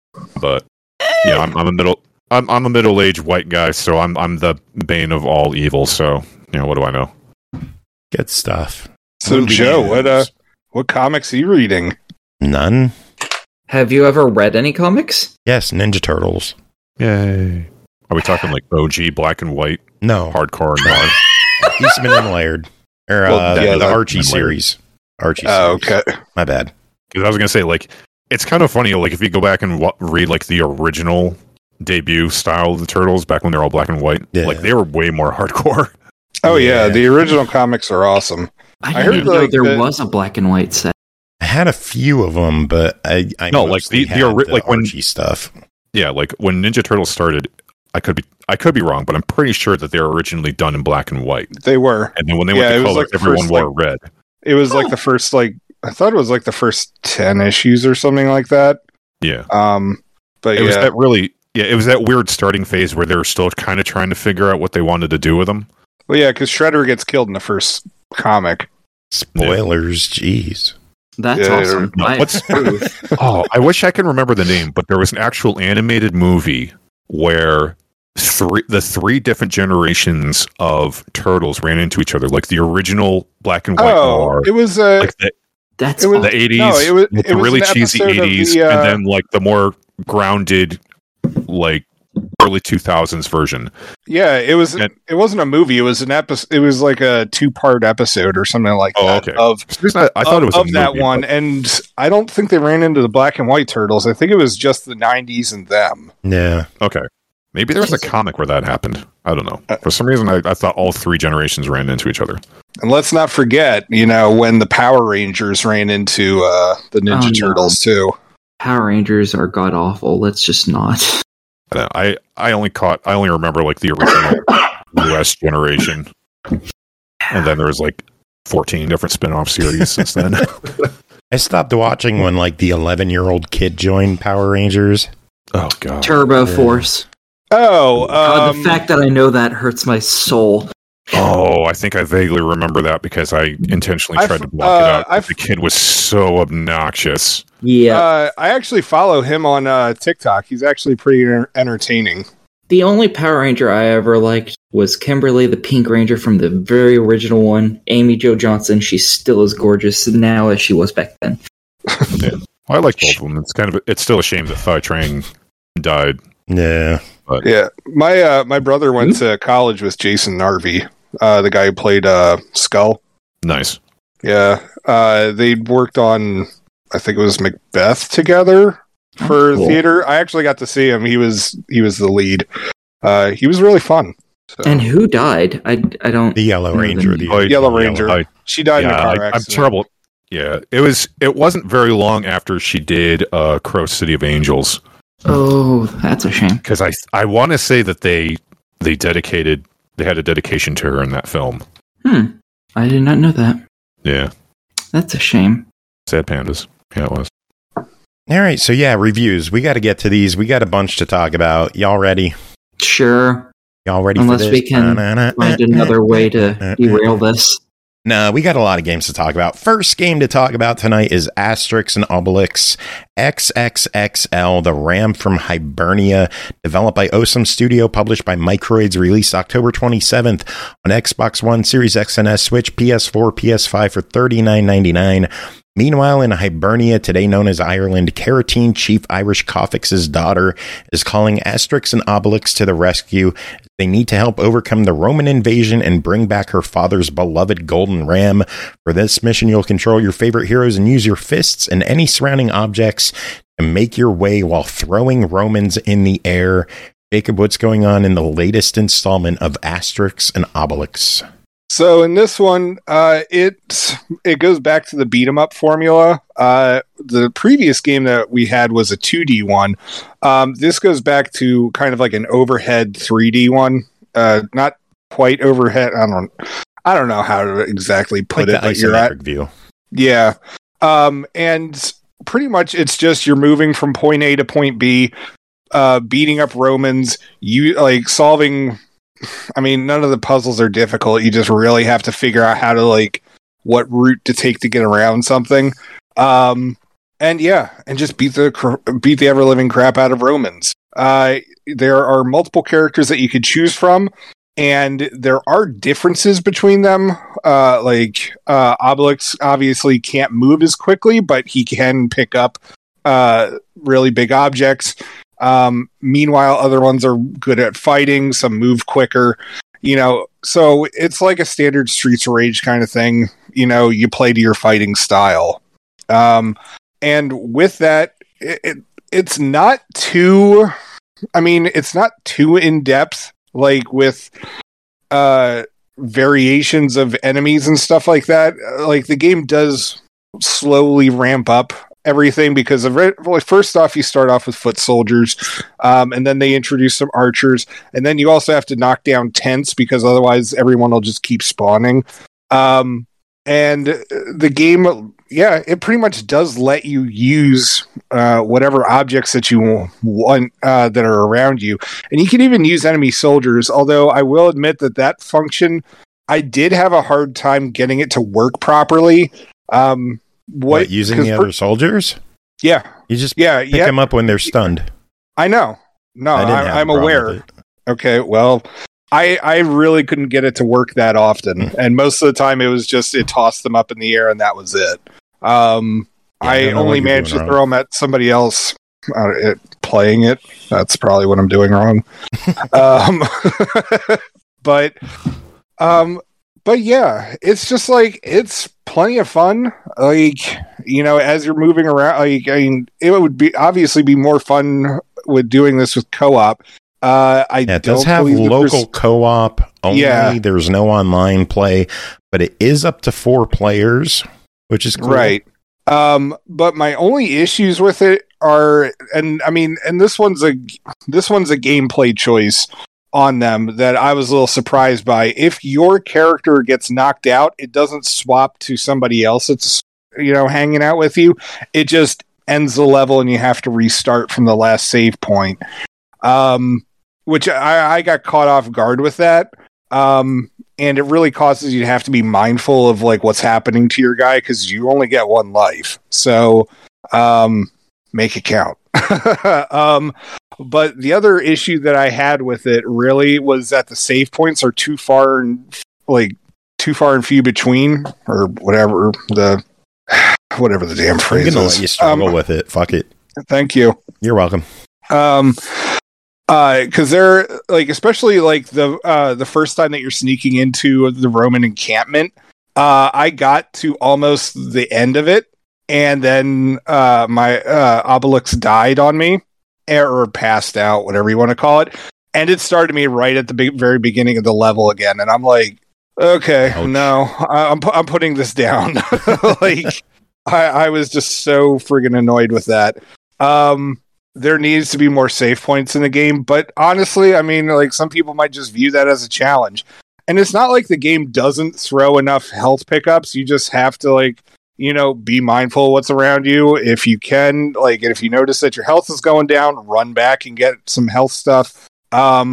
But yeah, I'm, I'm a middle I'm I'm a middle aged white guy, so I'm I'm the bane of all evil. So you know, what do I know? Good stuff. So, Movie Joe, what uh, news. what comics are you reading? None? Have you ever read any comics? Yes, Ninja Turtles. Yay! Are we talking like O G black and white, No. hardcore noir? Eastman and Laird. Or uh, Well, the, yeah, the that- Archie and Laird. series. Archie Oh, series. okay. My bad. Because I was gonna say, like, it's kind of funny. Like, if you go back and wa read like the original debut style of the Turtles back when they're all black and white, Yeah. like they were way more hardcore. Oh yeah, Yeah. the original comics are awesome. I I didn't heard, even know like, there the- was a black and white set. I had a few of them, but I, I No, like, mostly the- the had ori- the like, when- Archie stuff. Yeah, like when Ninja Turtles started, I could be I could be wrong, but I'm pretty sure that they were originally done in black and white, They were. and then when they Yeah, went it to was color, like the everyone first, wore like- red. It was like Oh. the first like I thought it was like the first ten issues or something like that. Yeah, Um, but it yeah, was that really. Yeah, it was that weird starting phase where they were still kind of trying to figure out what they wanted to do with them. well, yeah, because Shredder gets killed in the first comic. Spoilers, jeez. That's Yeah, awesome. no, I what's- approve. Oh, I wish I could remember the name, but there was an actual animated movie where three the three different generations of turtles ran into each other, like the original black and white Oh, noir, it was uh, like the, That's It was- the eighties, no, it was- with it the was really an cheesy episode of eighties, the, uh, and then like the more grounded, like early two thousands version. yeah, it was. And- it wasn't a movie. It was an episode. It was like a two part episode or something like Oh, that okay. of For some reason, I, I thought of, it was a of that movie, one. but- And I don't think they ran into the black and white turtles. I think it was just the nineties and them. Yeah. Okay, maybe there was a comic where that happened. I don't know. For some reason, I, I thought all three generations ran into each other. And let's not forget, you know, when the Power Rangers ran into uh, the Ninja Oh, no. Turtles too. Power Rangers are god awful. Let's just not. I, don't know, I I only caught I only remember like the original U S generation, and then there was like fourteen different spin-off series since then. I stopped watching when like the eleven year old kid joined Power Rangers. Oh god. Turbo Force. Oh, God, um, the fact that I know that hurts my soul. Oh, I think I vaguely remember that because I intentionally I tried f- to block it uh, out. I 'cause The kid was so obnoxious. Yeah. uh, I actually follow him on uh, TikTok. He's actually pretty enter- entertaining. The only Power Ranger I ever liked was Kimberly, the Pink Ranger from the very original one. Amy Jo Johnson, she's still as gorgeous now as she was back then. Well, I like both of them. It's kind of it's still a shame that Thigh Train died. Yeah. Yeah, my uh, my brother went to college with Jason Narvey, uh, the guy who played uh, Skull. Nice. Yeah, uh, they worked on, I think it was Macbeth together for Oh, cool. theater. I actually got to see him. He was he was the lead. Uh, he was really fun. So. And who died? I, I don't. The Yellow know Ranger. the The, name. Oh, Yellow Ranger. I, She died in a yeah, car I, I'm accident. terrible. Yeah, it was. It wasn't very long after she did uh, Crow City of Angels. Oh, that's a shame. Because I I want to say that they they dedicated they had a dedication to her in that film. Hmm. I did not know that. Yeah, That's a shame. Sad Pandas. Yeah, it was. All right. So, yeah, reviews. We got to get to these. We got a bunch to talk about. Y'all ready? Sure. Y'all ready Unless for this? we can find another way to derail this. No, we got a lot of games to talk about. First game to talk about tonight is Asterix and Obelix X X X L, the Ram from Hibernia, developed by Osum Studio, published by Microids, released October twenty-seventh on Xbox One, Series X and S, Switch, P S four, P S five for thirty-nine ninety-nine. Meanwhile, in Hibernia, today known as Ireland, Caratine Chief Irish Coffix's daughter is calling Asterix and Obelix to the rescue. They need to help overcome the Roman invasion and bring back her father's beloved golden ram. For this mission, you'll control your favorite heroes and use your fists and any surrounding objects to make your way while throwing Romans in the air. Jacob, what's going on in the latest installment of Asterix and Obelix? So in this one, uh, it it goes back to the beat 'em up formula. Uh, the previous game that we had was a two D one. Um, this goes back to kind of like an overhead three D one. Uh, not quite overhead. I don't. I don't know how to exactly put like it, the but you're at view. Yeah, um, and pretty much it's just you're moving from point A to point B, uh, beating up Romans. You like solving. I mean, none of the puzzles are difficult. You just really have to figure out how to, like, what route to take to get around something. Um, and yeah, and just beat the beat the ever living crap out of Romans. Uh, there are multiple characters that you could choose from, and there are differences between them. Uh, like uh, Obelix obviously can't move as quickly, but he can pick up uh, really big objects. Um, meanwhile, other ones are good at fighting, some move quicker, you know, so it's like a standard Streets of Rage kind of thing. You know, you play to your fighting style. Um, and with that, it, it it's not too, I mean, it's not too in depth, like with, uh, variations of enemies and stuff like that. Like the game does slowly ramp up everything because of it. Well, first off, you start off with foot soldiers, um, and then they introduce some archers, and then you also have to knock down tents because otherwise everyone will just keep spawning. Um, and the game, yeah, it pretty much does let you use uh, whatever objects that you want uh, that are around you, and you can even use enemy soldiers. Although I will admit that that function, I did have a hard time getting it to work properly. Um, What, what using the per- other soldiers? Yeah. You just yeah, pick yeah. them up when they're stunned. I know. No, I I, I'm aware. Okay, well, I I really couldn't get it to work that often. And most of the time it was just, it tossed them up in the air and that was it. Um, yeah, I, I only managed to wrong. throw them at somebody else uh, it, playing it. That's probably what I'm doing wrong. um, but, um, but yeah, it's just like, it's plenty of fun. Like, you know, as you're moving around, like, I mean, it would be obviously be more fun with doing this with co-op. Uh, I yeah, it don't does have local co-op only. Yeah. There's no online play, but it is up to four players, which is cool. Right. Um, but my only issues with it are, and I mean, and this one's a this one's a gameplay choice on them that I was a little surprised by. If your character gets knocked out, it doesn't swap to somebody else that's, you know, hanging out with you. It just ends the level and you have to restart from the last save point. Um, which I, I got caught off guard with that. Um, and it really causes you to have to be mindful of like what's happening to your guy because you only get one life. So um, make it count. um, but the other issue that I had with it really was that the save points are too far and like too far and few between, or whatever the whatever the damn phrase I'm gonna is. let you struggle um, with it. Fuck it. Thank you. You're welcome. Um, uh, because they're like, especially like the uh the first time that you're sneaking into the Roman encampment, uh, I got to almost the end of it. And then uh, my uh, Obelix died on me, or passed out, whatever you want to call it. And it started me right at the be- very beginning of the level again. And I'm like, okay, Ouch. no, I- I'm pu- I'm putting this down. Like, I-, I was just so friggin' annoyed with that. Um, there needs to be more save points in the game. But honestly, I mean, like, some people might just view that as a challenge. And it's not like the game doesn't throw enough health pickups. You just have to, like, you know, be mindful of what's around you. If you can, like, if you notice that your health is going down, run back and get some health stuff. Um,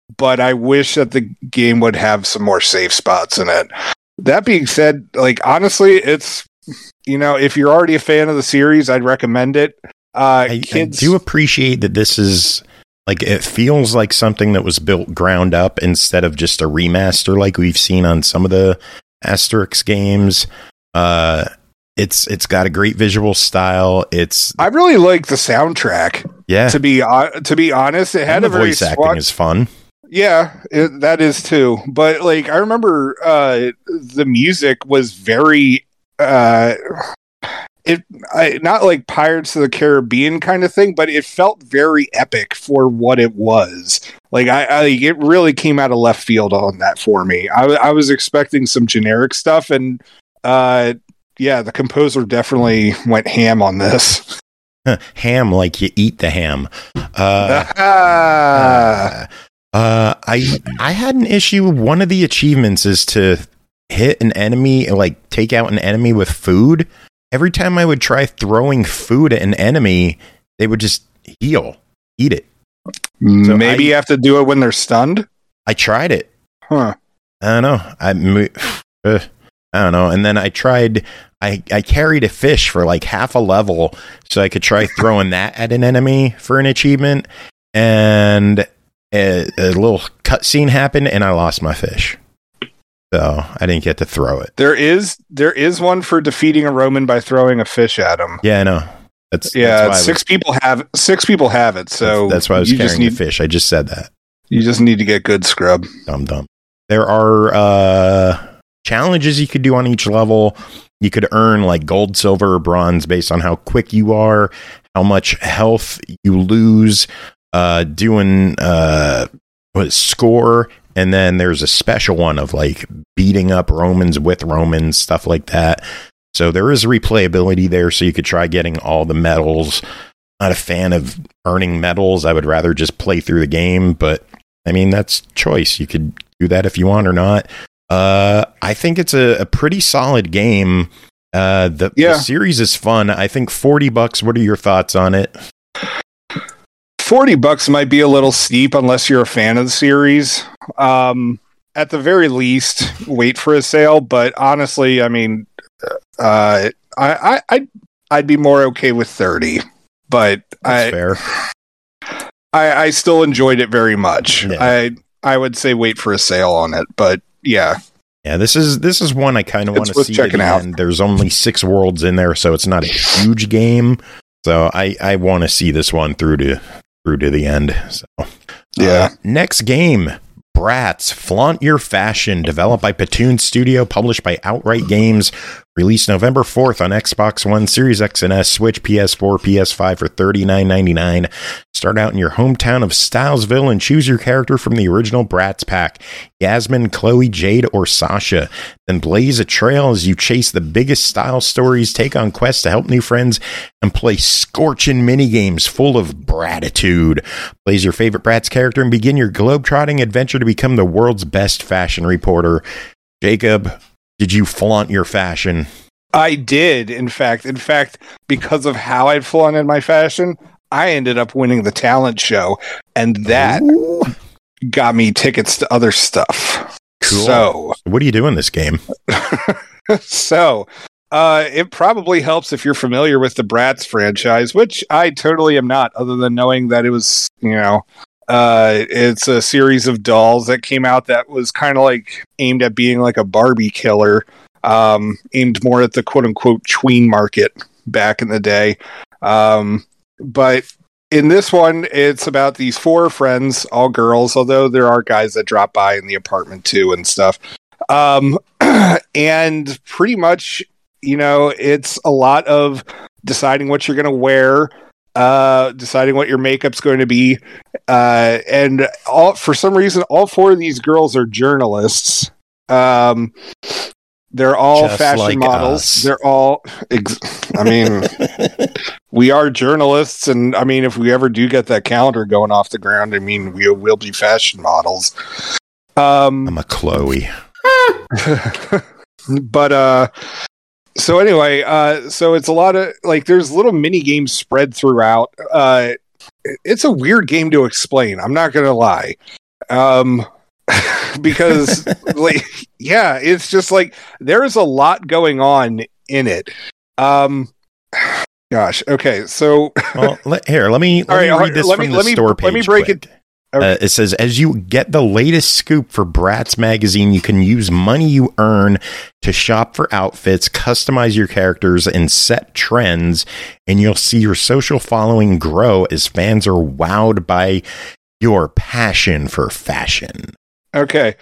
but I wish that the game would have some more safe spots in it. That being said, like honestly, it's, you know, if you're already a fan of the series, I'd recommend it. Uh, I, kids I do appreciate that this is like, it feels like something that was built ground up instead of just a remaster like we've seen on some of the Asterix games. Uh, it's it's got a great visual style. It's I really like the soundtrack. yeah. To be uh, to be honest, it had And a the very voice acting swat- is fun. Yeah, it, that is too. But like, I remember uh, the music was very, uh, it I, not like Pirates of the Caribbean kind of thing, but it felt very epic for what it was. Like, I, I it really came out of left field on that for me. I, I was expecting some generic stuff, and uh, yeah, the composer definitely went ham on this. Ham like you eat the ham. Uh, Ah. uh, Uh, I I had an issue. One of the achievements is to hit an enemy, like take out an enemy with food. Every time I would try throwing food at an enemy, they would just heal, eat it. So Maybe I- you have to do it when they're stunned. I tried it. Huh. I don't know. I mo- uh, I don't know. And then I tried. I I carried a fish for like half a level, so I could try throwing that at an enemy for an achievement. And a, a little cutscene happened, and I lost my fish. So I didn't get to throw it. There is there is one for defeating a Roman by throwing a fish at him. Yeah, I know. That's Yeah, that's why I six was, people have six people have it. So that's, that's why I was you carrying just need the fish. I just said that. you just need to get good scrub. Dumb dumb. There are uh, challenges you could do on each level. You could earn like gold, silver, or bronze based on how quick you are, how much health you lose, uh, doing uh, what score, and then there's a special one of like beating up Romans with Romans, stuff like that. So there is replayability there, so you could try getting all the medals. Not a fan of earning medals. I would rather just play through the game, but I mean, that's choice. You could do that if you want or not. Uh, I think it's a, a pretty solid game. Uh, the, Yeah. the series is fun. I think forty bucks. What are your thoughts on it? Forty bucks might be a little steep unless you're a fan of the series. Um, at the very least, wait for a sale. But honestly, I mean, uh, I, I I'd, I'd be more okay with thirty. But That's I, fair. I I still enjoyed it very much. Yeah. I I would say wait for a sale on it. But yeah, Yeah, this is this is one I kind of want It's to worth see to checking the out. end. There's only six worlds in there, so it's not a huge game. So I, I want to see this one through to through to the end. So Yeah. Uh, next game, Bratz, Flaunt Your Fashion, developed by Platoon Studio, published by Outright Games, released November fourth on Xbox One, Series X and S, Switch, P S four, P S five for thirty-nine ninety-nine. Start out in your hometown of Stylesville and choose your character from the original Bratz pack, Yasmin, Chloe, Jade, or Sasha. Then blaze a trail as you chase the biggest style stories, take on quests to help new friends, and play scorching minigames full of bratitude. Blaze your favorite Bratz character and begin your globetrotting adventure to become the world's best fashion reporter. Jacob, did you flaunt your fashion? I did. In fact, in fact, because of how I'd flaunted my fashion, I ended up winning the talent show, and that Ooh. got me tickets to other stuff. Cool. So, What do you do in this game? so uh, it probably helps if you're familiar with the Bratz franchise, which I totally am not, other than knowing that it was, you know, uh, it's a series of dolls that came out that was kind of like aimed at being like a Barbie killer, um, aimed more at the quote unquote tween market back in the day. Um, but in this one, it's about these four friends, all girls, although there are guys that drop by in the apartment too and stuff. Um, and pretty much, you know, it's a lot of deciding what you're going to wear, uh, deciding what your makeup's going to be. Uh, and all, for some reason, all four of these girls are journalists. Um, they're all Just fashion like models. us. They're all, ex- I mean, we are journalists. And I mean, if we ever do get that calendar going off the ground, I mean, we will be fashion models. Um, I'm a Chloe. but uh so anyway, uh so it's a lot of like there's little mini games spread throughout. Uh it's a weird game to explain, I'm not gonna lie. Um, because, like, yeah, it's just like there's a lot going on in it. Um, gosh, okay, so well, let, here, let me let All me right, read this let from me- the let me- store let page. me break quick. it- Okay. Uh, it says, as you get the latest scoop for Bratz magazine, you can use money you earn to shop for outfits, customize your characters, and set trends, and you'll see your social following grow as fans are wowed by your passion for fashion. Okay,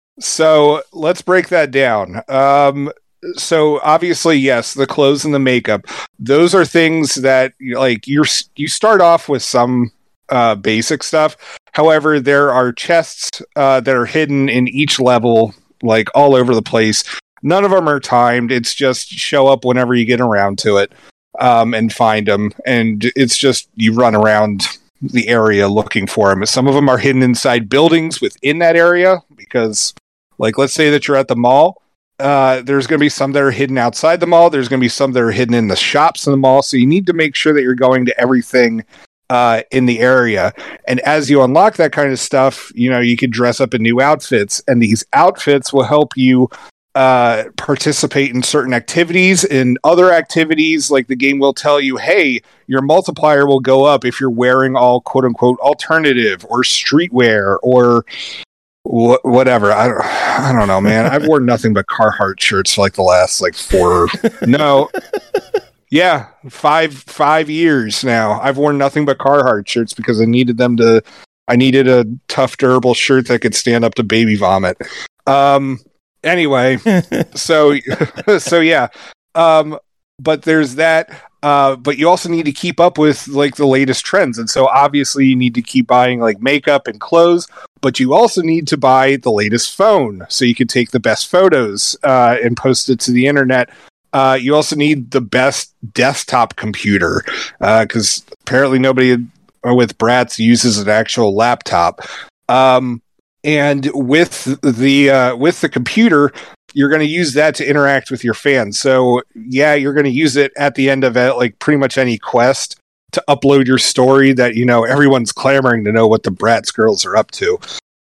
so let's break that down. Um, so obviously, yes, the clothes and the makeup; those are things that like you're you start off with some uh, basic stuff. However, there are chests uh, that are hidden in each level, like all over the place. None of them are timed. It's just show up whenever you get around to it um, and find them, and it's just you run around the area looking for them. Some of them are hidden inside buildings within that area because, like, let's say that you're at the mall. Uh, there's going to be some that are hidden outside the mall. There's going to be some that are hidden in the shops in the mall. So you need to make sure that you're going to everything uh, in the area. And as you unlock that kind of stuff, you know, you can dress up in new outfits, and these outfits will help you uh, participate in certain activities. In other activities, like the game will tell you, hey, your multiplier will go up if you're wearing all quote unquote alternative or streetwear or wh- whatever. I don't, I don't know, man. I've worn nothing but Carhartt shirts for like the last like four. no. Yeah, five five years now. I've worn nothing but Carhartt shirts because I needed them to. I needed a tough, durable shirt that could stand up to baby vomit. Um. Anyway, so so yeah. Um. But there's that. Uh. But you also need to keep up with like the latest trends, and so obviously you need to keep buying like makeup and clothes. But you also need to buy the latest phone so you can take the best photos uh, and post it to the internet. Uh, you also need the best desktop computer because uh, apparently nobody with Bratz uses an actual laptop. Um, and with the uh, with the computer, you're going to use that to interact with your fans. So yeah, you're going to use it at the end of it, like pretty much any quest to upload your story that you know everyone's clamoring to know what the Bratz girls are up to.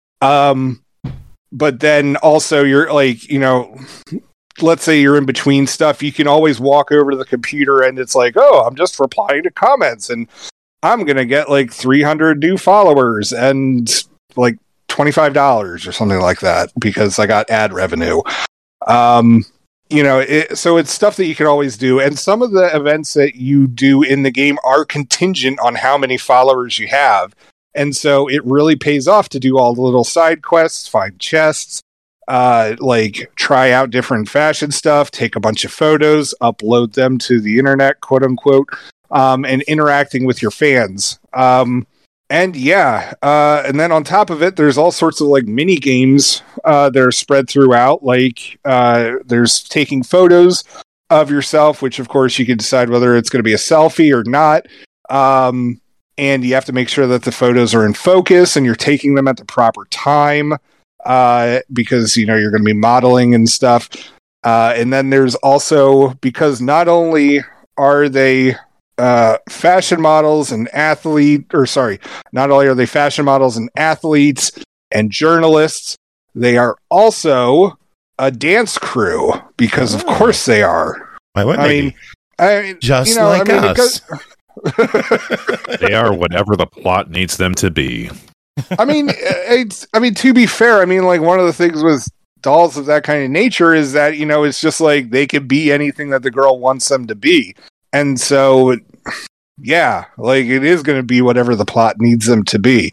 Um, but then also you're like you know. Let's say you're in between stuff, you can always walk over to the computer and it's like, oh, I'm just replying to comments and I'm going to get like three hundred new followers and like twenty-five dollars or something like that because I got ad revenue. Um, you know, it, so it's stuff that you can always do. And some of the events that you do in the game are contingent on how many followers you have. And so it really pays off to do all the little side quests, find chests, uh like try out different fashion stuff, take a bunch of photos, upload them to the internet, quote unquote, um and interacting with your fans. Um and yeah, uh and then on top of it there's all sorts of like mini games uh that are spread throughout, like uh there's taking photos of yourself, which of course you can decide whether it's going to be a selfie or not. Um and you have to make sure that the photos are in focus and you're taking them at the proper time. Uh, because you know you're going to be modeling and stuff, uh, and then there's also because not only are they uh, fashion models and athlete, or sorry, not only are they fashion models and athletes and journalists, they are also a dance crew because of course they are. Why wouldn't I they mean, be? I mean, Just you know, like I mean, us. Because, They are whatever the plot needs them to be. I mean, it's. I mean, to be fair, I mean, like one of the things with dolls of that kind of nature is that you know it's just like they could be anything that the girl wants them to be, and so yeah, like it is going to be whatever the plot needs them to be.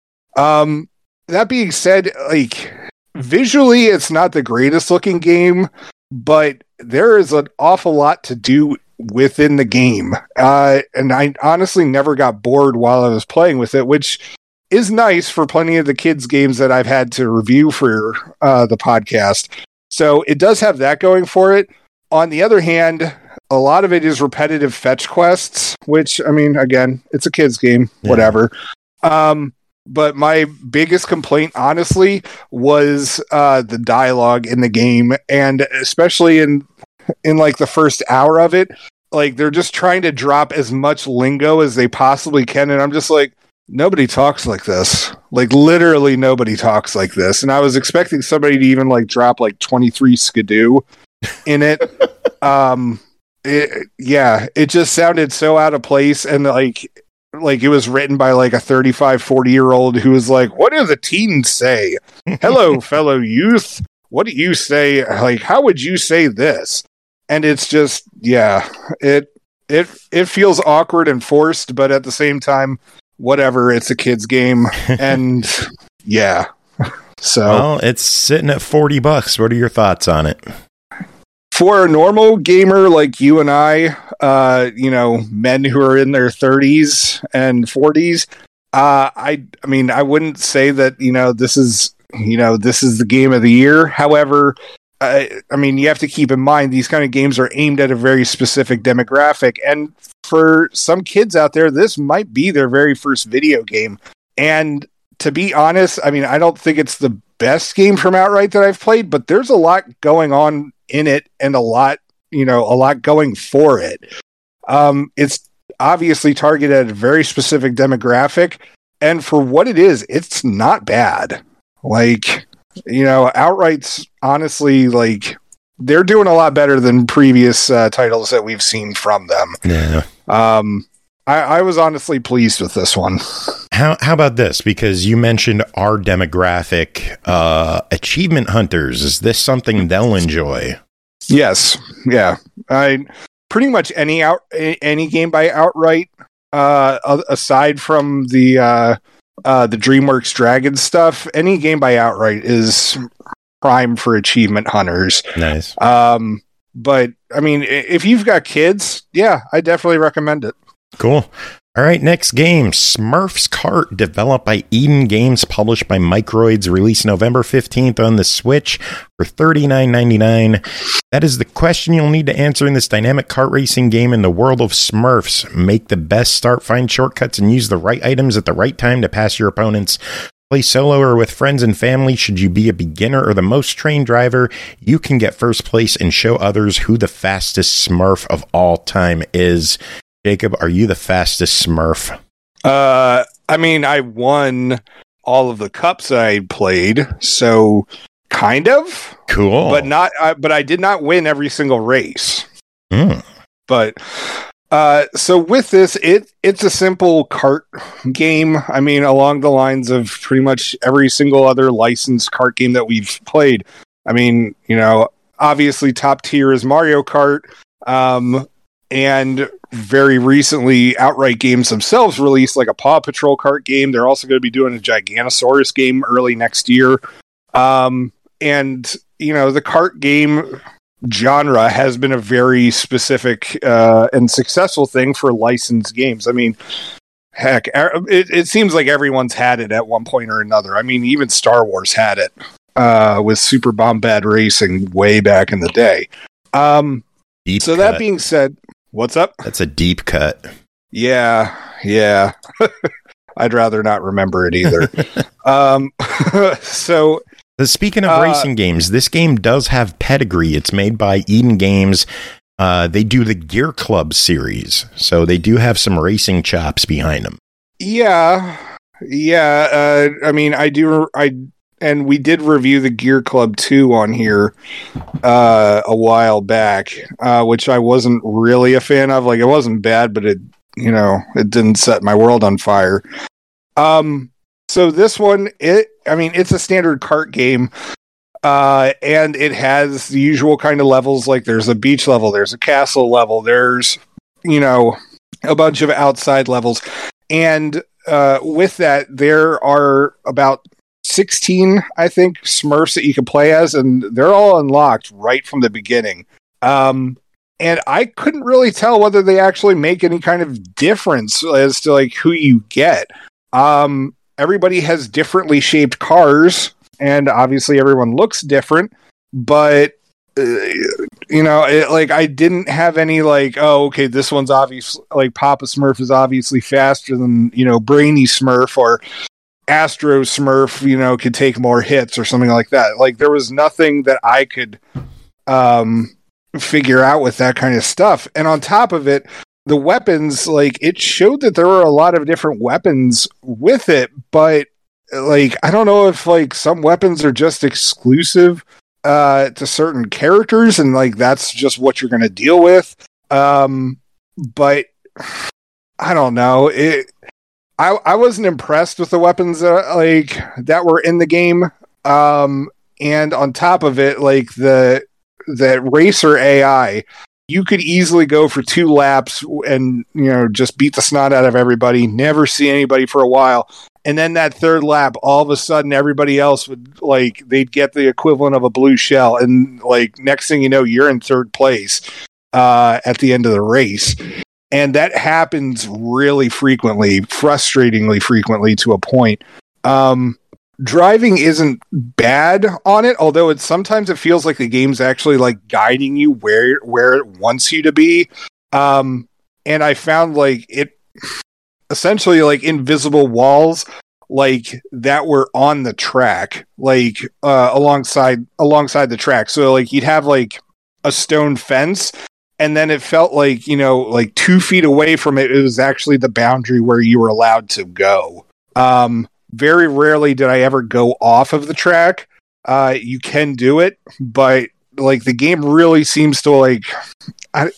Um, that being said, like visually, it's not the greatest looking game, but there is an awful lot to do within the game, uh, and I honestly never got bored while I was playing with it, which is nice for plenty of the kids' games that I've had to review for uh, the podcast. So it does have that going for it. On the other hand, a lot of it is repetitive fetch quests, which, I mean, again, it's a kids' game, Yeah. whatever. Um, but my biggest complaint, honestly, was uh, the dialogue in the game, and especially in in like the first hour of it, like they're just trying to drop as much lingo as they possibly can, and I'm just like, nobody talks like this. Like, literally nobody talks like this. And I was expecting somebody to even, like, drop, like, twenty-three skidoo in it. um, it, yeah, it just sounded so out of place. And, like, like it was written by, like, a thirty-five, forty-year-old who was like, what do the teens say? Hello, fellow youth. What do you say? Like, how would you say this? And it's just, yeah, it it it feels awkward and forced, but at the same time, whatever, it's a kid's game. And yeah. So well, it's sitting at forty bucks. What are your thoughts on it? For a normal gamer like you and I, uh, you know, men who are in their thirties and forties, uh, I I mean, I wouldn't say that, you know, this is, you know, this is the game of the year. However, I, I mean, you have to keep in mind these kind of games are aimed at a very specific demographic. And for some kids out there, this might be their very first video game. And to be honest, I mean, I don't think it's the best game from Outright that I've played, but there's a lot going on in it and a lot, you know, a lot going for it. Um, it's obviously targeted at a very specific demographic. And for what it is, it's not bad. Like, you know, Outright's honestly, like, they're doing a lot better than previous uh, titles that we've seen from them. Yeah. Um, I, I was honestly pleased with this one. How how about this? Because you mentioned our demographic, uh, achievement hunters. Is this something they'll enjoy? Yes. Yeah. I pretty much any out any game by Outright, uh, aside from the uh, uh, the DreamWorks Dragon stuff, any game by Outright is prime for achievement hunters. Nice. Um, but I mean, if you've got kids, yeah, I definitely recommend it. Cool. All right, next game, Smurfs Kart, developed by Eden Games, published by Microids, released November fifteenth on the Switch for thirty-nine ninety-nine. That is the question you'll need to answer in this dynamic kart racing game in the world of Smurfs. Make the best start, find shortcuts, and use the right items at the right time to pass your opponents. Play solo or with friends and family. Should you be a beginner or the most trained driver, you can get first place and show others who the fastest Smurf of all time is. Jacob, are you the fastest Smurf? Uh, I mean, I won all of the cups I played, so kind of cool, but not. Uh, but I did not win every single race. Mm. But uh, so with this, it it's a simple kart game. I mean, along the lines of pretty much every single other licensed kart game that we've played. I mean, you know, obviously top tier is Mario Kart. Um, And very recently, Outright Games themselves released like a Paw Patrol kart game. They're also going to be doing a Giganosaurus game early next year. Um, and, you know, the kart game genre has been a very specific uh, and successful thing for licensed games. I mean, heck, it, it seems like everyone's had it at one point or another. I mean, even Star Wars had it uh, with Super Bombad Racing way back in the day. Um, Deep so cut. that being said... What's up? That's a deep cut. Yeah, yeah. I'd rather not remember it either. um, so, speaking of uh, racing games, this game does have pedigree. It's made by Eden Games. Uh, they do the Gear Club series, so they do have some racing chops behind them. Yeah, yeah. Uh, I mean, I do. I and we did review the Gear Club two on here uh, a while back, uh, which I wasn't really a fan of. Like, it wasn't bad, but it, you know, it didn't set my world on fire. Um, so this one, it, I mean, it's a standard kart game, uh, and it has the usual kind of levels. Like, there's a beach level, there's a castle level, there's, you know, a bunch of outside levels, and uh, with that, there are about sixteen, I think, Smurfs that you can play as, and they're all unlocked right from the beginning. Um, and I couldn't really tell whether they actually make any kind of difference as to like who you get. Um, everybody has differently shaped cars, and obviously everyone looks different, but uh, you know, it, like I didn't have any like, oh, okay, this one's obviously like Papa Smurf is obviously faster than, you know, Brainy Smurf, or Astro Smurf, you know, could take more hits or something like that. Like, there was nothing that I could um, figure out with that kind of stuff. And on top of it, the weapons, like, it showed that there were a lot of different weapons with it, but, like, I don't know if, like, some weapons are just exclusive uh, to certain characters, and, like, that's just what you're going to deal with. Um, but, I don't know. It, I, I wasn't impressed with the weapons, uh, like, that were in the game. Um, and on top of it, like, the, the racer A I, you could easily go for two laps and, you know, just beat the snot out of everybody, never see anybody for a while. And then that third lap, all of a sudden, everybody else would, like, they'd get the equivalent of a blue shell. And, like, next thing you know, you're in third place uh, at the end of the race. And that happens really frequently, frustratingly frequently to a point. Um, Driving isn't bad on it, although it sometimes it feels like the game's actually like guiding you where where it wants you to be. Um, and I found like it essentially like invisible walls like that were on the track, like uh, alongside alongside the track. So like you'd have like a stone fence, and then it felt like, you know, like two feet away from it, it was actually the boundary where you were allowed to go. Um, Very rarely did I ever go off of the track. Uh, you can do it, but like the game really seems to like, I,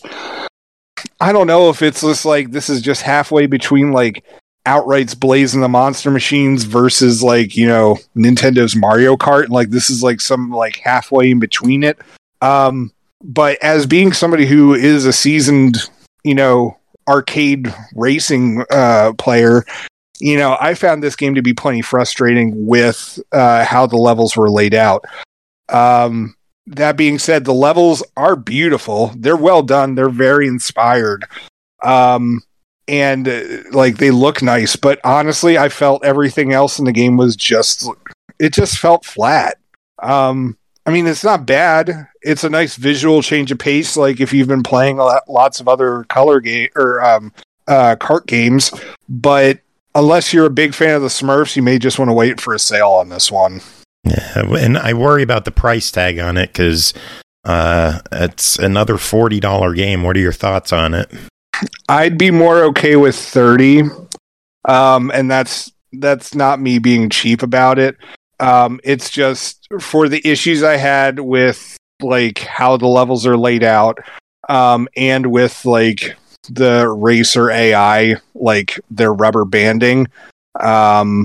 I don't know if it's just like, this is just halfway between like Outright's Blaze and the Monster Machines versus like, you know, Nintendo's Mario Kart. Like this is like some like halfway in between it. Um, but as being somebody who is a seasoned, you know, arcade racing uh, player, you know, I found this game to be plenty frustrating with uh, how the levels were laid out. Um, that being said, the levels are beautiful. They're well done. They're very inspired. Um, and, uh, like, they look nice. But honestly, I felt everything else in the game was just... It just felt flat. Um, I mean, it's not bad. It's a nice visual change of pace, like if you've been playing a lot, lots of other color game or um, uh, kart games. But... unless you're a big fan of the Smurfs, you may just want to wait for a sale on this one. Yeah, and I worry about the price tag on it because uh, it's another forty dollars game. What are your thoughts on it? I'd be more okay with thirty dollars, um, and that's that's not me being cheap about it. Um, it's just for the issues I had with like how the levels are laid out, um, and with like the racer A I, like their rubber banding. Um,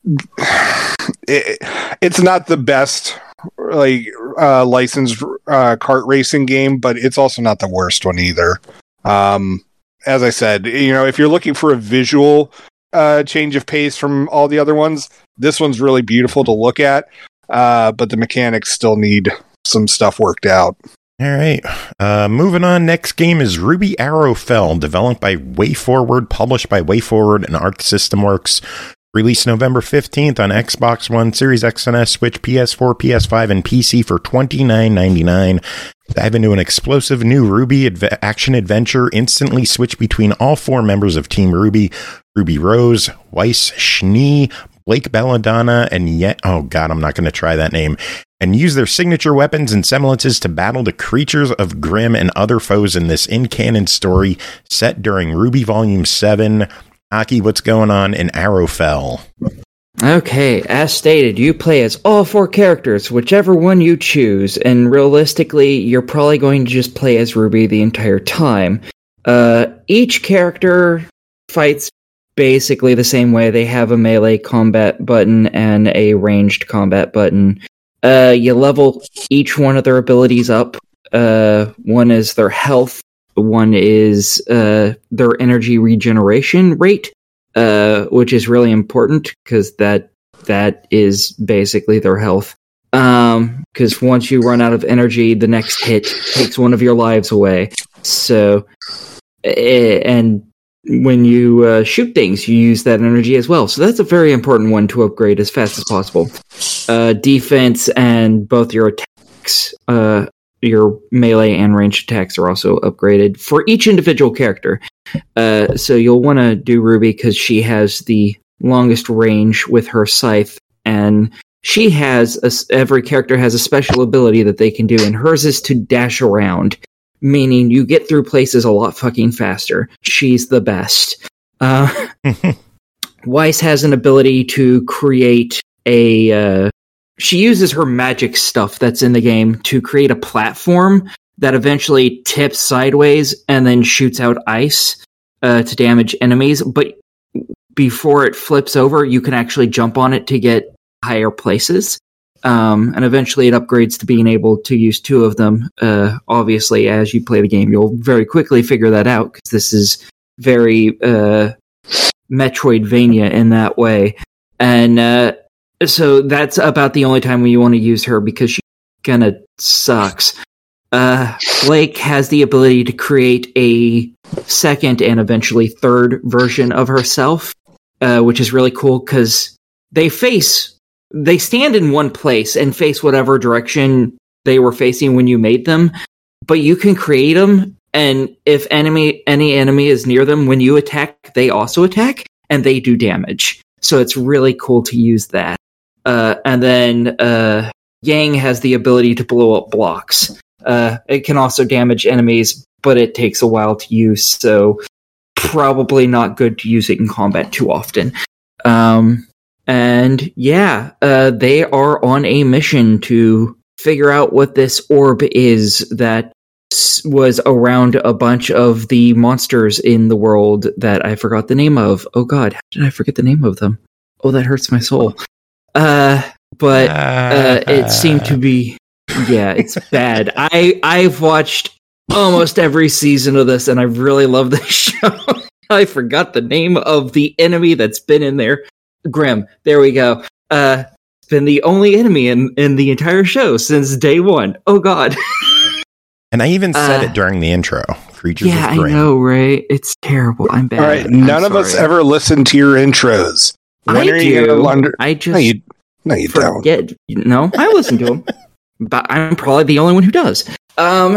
it, it's not the best like uh, licensed uh, kart racing game, but it's also not the worst one either. Um, as I said, you know, if you're looking for a visual uh, change of pace from all the other ones, this one's really beautiful to look at, uh, but the mechanics still need some stuff worked out. All right. Uh, moving on. Next game is Ruby Arrow Fell, developed by WayForward, published by WayForward and Arc System Works. Released November fifteenth on Xbox One, Series X and S, Switch, P S four, P S five, and P C for twenty-nine ninety-nine. Dive into an explosive new Ruby adv- action adventure. Instantly switch between all four members of Team Ruby: Ruby Rose, Weiss Schnee, Blake Belladonna, and yet, oh god, I'm not going to try that name, and use their signature weapons and semblances to battle the creatures of Grimm and other foes in this in-canon story set during Ruby Volume seven. Aki, what's going on in Arrow Fell? Okay, as stated, you play as all four characters, whichever one you choose, and realistically, you're probably going to just play as Ruby the entire time. Uh, each character fights basically the same way. They have a melee combat button and a ranged combat button. Uh, you level each one of their abilities up. Uh, one is their health, one is uh, their energy regeneration rate, uh, which is really important because that that is basically their health. Um, because once you run out of energy, the next hit takes one of your lives away. So, and when you uh, shoot things, you use that energy as well. So that's a very important one to upgrade as fast as possible. Uh, defense and both your attacks, uh, your melee and ranged attacks are also upgraded for each individual character. Uh, so you'll want to do Ruby because she has the longest range with her scythe, and she has a, every character has a special ability that they can do, and hers is to dash around, meaning you get through places a lot fucking faster. She's the best. Uh, Weiss has an ability to create a... Uh, she uses her magic stuff that's in the game to create a platform that eventually tips sideways and then shoots out ice uh, to damage enemies. But before it flips over, you can actually jump on it to get higher places. Um, and eventually it upgrades to being able to use two of them. Uh, obviously, as you play the game, you'll very quickly figure that out, because this is very uh, Metroidvania in that way. And uh, so that's about the only time when you want to use her, because she kind of sucks. Uh, Blake has the ability to create a second and eventually third version of herself, uh, which is really cool, because they face... They stand in one place and face whatever direction they were facing when you made them, but you can create them, and if enemy any enemy is near them, when you attack, they also attack, and they do damage. So it's really cool to use that. Uh, and then uh, Yang has the ability to blow up blocks. Uh, it can also damage enemies, but it takes a while to use, so probably not good to use it in combat too often. Um... And yeah, uh, they are on a mission to figure out what this orb is that was around a bunch of the monsters in the world that I forgot the name of. Oh god, how did I forget the name of them? Oh, that hurts my soul. Uh, but uh, it seemed to be... Yeah, it's bad. I, I've watched almost every season of this, and I really love this show. I forgot the name of the enemy that's been in there. Grim, there we go. Uh, it's been the only enemy in, in the entire show since day one. Oh god. And I even said uh, it during the intro. Creatures yeah, of Grim. I know, right? It's terrible. I'm bad. All right, I'm none of sorry. us ever listen to your intros. When I are do. you gonna under- I just no, you, no, you don't. forget. No, I listen to them, but I'm probably the only one who does. Um.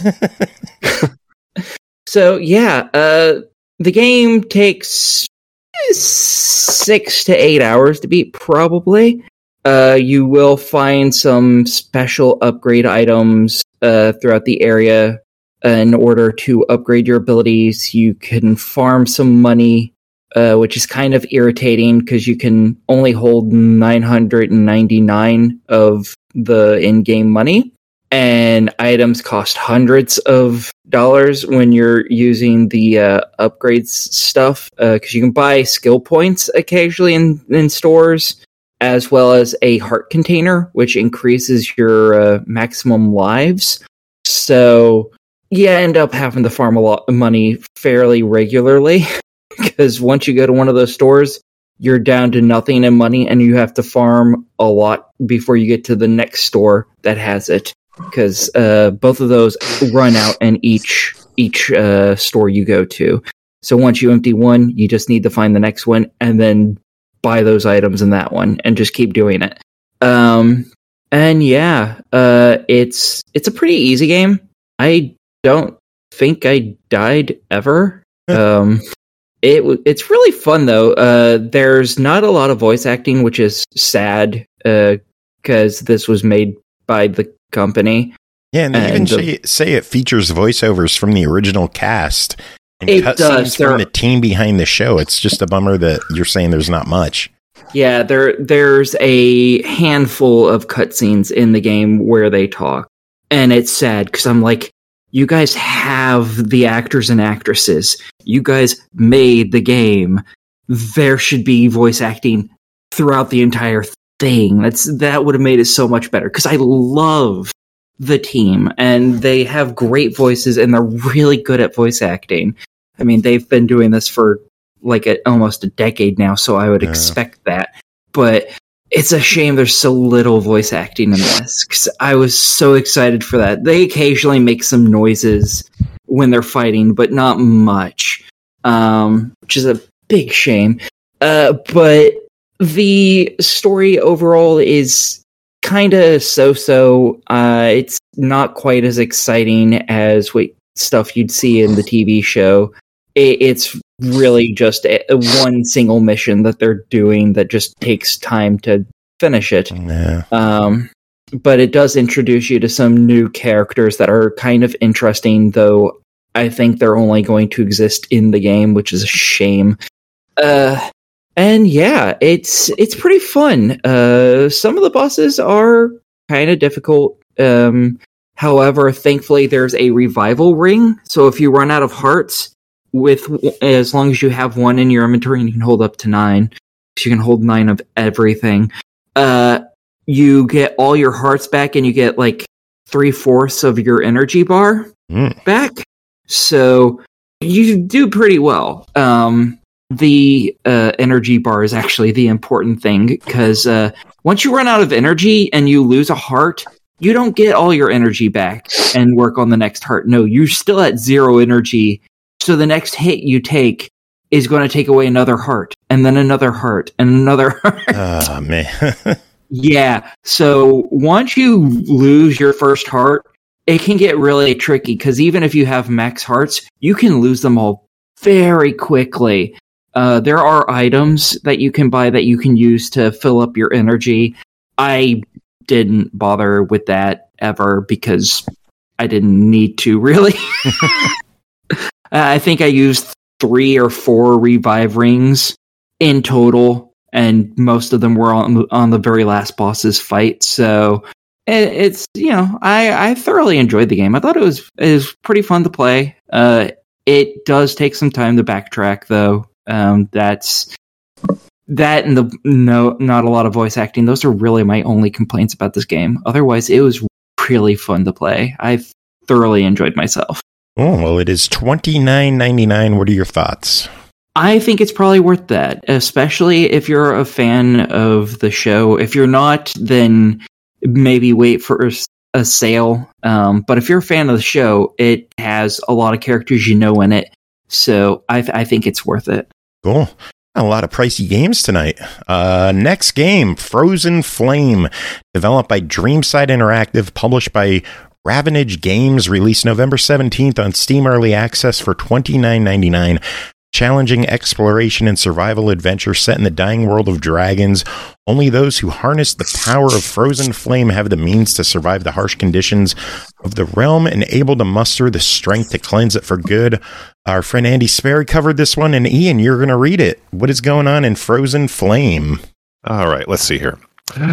So yeah, uh, the game takes six to eight hours to beat, probably. Uh, you will find some special upgrade items uh, throughout the area uh, in order to upgrade your abilities. You can farm some money, uh, which is kind of irritating because you can only hold nine hundred ninety-nine of the in-game money, and items cost hundreds of dollars when you're using the uh, upgrades stuff, because uh, you can buy skill points occasionally in, in stores, as well as a heart container, which increases your uh, maximum lives. So you end up having to farm a lot of money fairly regularly, because once you go to one of those stores, you're down to nothing in money, and you have to farm a lot before you get to the next store that has it, because uh, both of those run out in each each uh, store you go to. So once you empty one, you just need to find the next one, and then buy those items in that one, and just keep doing it. Um, and yeah, uh, it's it's a pretty easy game. I don't think I died ever. um, it it's really fun though. Uh, there's not a lot of voice acting, which is sad, because uh, this was made by the company. Yeah, and they and even the, say, say it features voiceovers from the original cast and it cutscenes does. from There, the team behind the show. It's just a bummer that you're saying there's not much. yeah, there there's a handful of cutscenes in the game where they talk, and it's sad because I'm like, you guys have the actors and actresses. You guys made the game. There should be voice acting throughout the entire thing. That's that would have made it so much better, because I love the team and they have great voices and they're really good at voice acting. I mean, they've been doing this for like a, almost a decade now, so I would Yeah. expect that. But it's a shame there's so little voice acting in this, because I was so excited for that. They occasionally make some noises when they're fighting, but not much, um, which is a big shame. Uh, but the story overall is kind of so-so. Uh, it's not quite as exciting as what stuff you'd see in the T V show. It, it's really just a, a one single mission that they're doing that just takes time to finish it. Yeah. Um, but it does introduce you to some new characters that are kind of interesting, though I think they're only going to exist in the game, which is a shame. Uh, and yeah, it's it's pretty fun. Uh, some of the bosses are kind of difficult. Um, however, thankfully, there's a revival ring. So if you run out of hearts, with as long as you have one in your inventory, and you can hold up to nine, so you can hold nine of everything. Uh, you get all your hearts back, and you get like three fourths of your energy bar mm. back. So you do pretty well. Um, the uh, energy bar is actually the important thing, because uh, once you run out of energy and you lose a heart, you don't get all your energy back and work on the next heart. No, you're still at zero energy. So the next hit you take is going to take away another heart, and then another heart, and another heart. Oh, man. Yeah. So once you lose your first heart, it can get really tricky, because even if you have max hearts, you can lose them all very quickly. Uh, there are items that you can buy that you can use to fill up your energy. I didn't bother with that ever because I didn't need to, really. I think I used three or four revive rings in total, and most of them were on, on the very last boss's fight. So it, it's, you know, I, I thoroughly enjoyed the game. I thought it was, it was pretty fun to play. Uh, it does take some time to backtrack, though. Um, that's that and the no, not a lot of voice acting. Those are really my only complaints about this game. Otherwise, it was really fun to play. I thoroughly enjoyed myself. Oh, well, it is twenty-nine ninety-nine. What are your thoughts? I think it's probably worth that, especially if you're a fan of the show. If you're not, then maybe wait for a sale. Um, but if you're a fan of the show, it has a lot of characters you know in it. So I, th- I think it's worth it. Cool. A lot of pricey games tonight. Uh, next game, Frozen Flame, developed by Dreamside Interactive, published by Ravenage Games, released November seventeenth on Steam Early Access for twenty-nine ninety-nine. Challenging exploration and survival adventure set in the dying world of dragons. Only those who harness the power of frozen flame have the means to survive the harsh conditions of the realm and able to muster the strength to cleanse it for good. Our friend Andy Sperry covered this one, and Ian, you're going to read it. What is going on in Frozen Flame? All right, let's see here.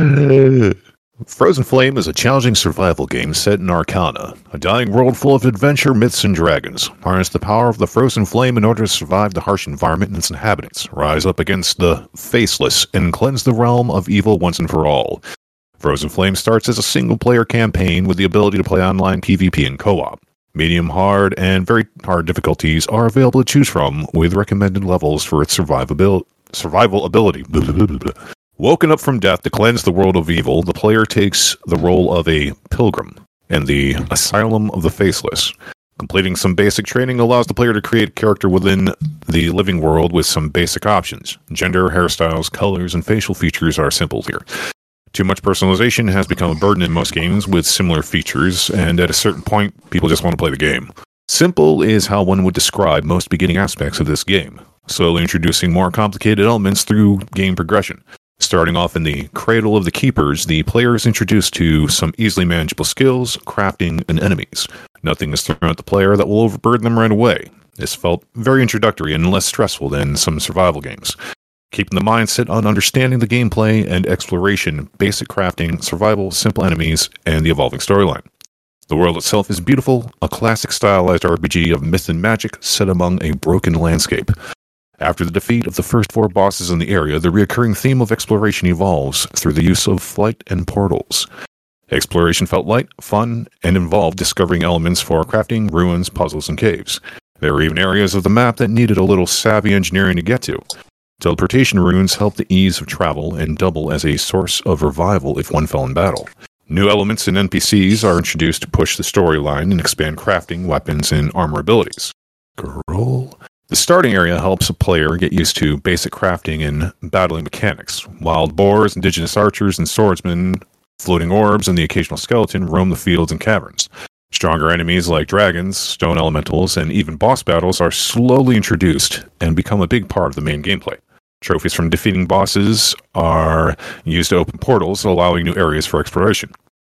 Frozen Flame is a challenging survival game set in Arcana, a dying world full of adventure, myths, and dragons. Harness the power of the frozen flame in order to survive the harsh environment and its inhabitants, rise up against the faceless, and cleanse the realm of evil once and for all. Frozen Flame starts as a single-player campaign with the ability to play online PvP and co-op. Medium, hard, and very hard difficulties are available to choose from, with recommended levels for its survivability. Survival ability. Blah, blah, blah, blah. Woken up from death to cleanse the world of evil, the player takes the role of a pilgrim in the Asylum of the Faceless. Completing some basic training allows the player to create a character within the living world with some basic options. Gender, hairstyles, colors, and facial features are simple here. Too much personalization has become a burden in most games with similar features, and at a certain point, people just want to play the game. Simple is how one would describe most beginning aspects of this game, slowly introducing more complicated elements through game progression. Starting off in the Cradle of the Keepers, the player is introduced to some easily manageable skills, crafting, and enemies. Nothing is thrown at the player that will overburden them right away. This felt very introductory and less stressful than some survival games. Keeping the mindset on understanding the gameplay and exploration, basic crafting, survival, simple enemies, and the evolving storyline. The world itself is beautiful, a classic stylized R P G of myth and magic set among a broken landscape. After the defeat of the first four bosses in the area, the recurring theme of exploration evolves through the use of flight and portals. Exploration felt light, fun, and involved discovering elements for crafting, ruins, puzzles, and caves. There were even areas of the map that needed a little savvy engineering to get to. Teleportation runes helped the ease of travel and double as a source of revival if one fell in battle. New elements and N P Cs are introduced to push the storyline and expand crafting, weapons, and armor abilities. Girl. The starting area helps a player get used to basic crafting and battling mechanics. Wild boars, indigenous archers, and swordsmen, floating orbs, and the occasional skeleton roam the fields and caverns. Stronger enemies like dragons, stone elementals, and even boss battles are slowly introduced and become a big part of the main gameplay. Trophies from defeating bosses are used to open portals, allowing new areas for exploration.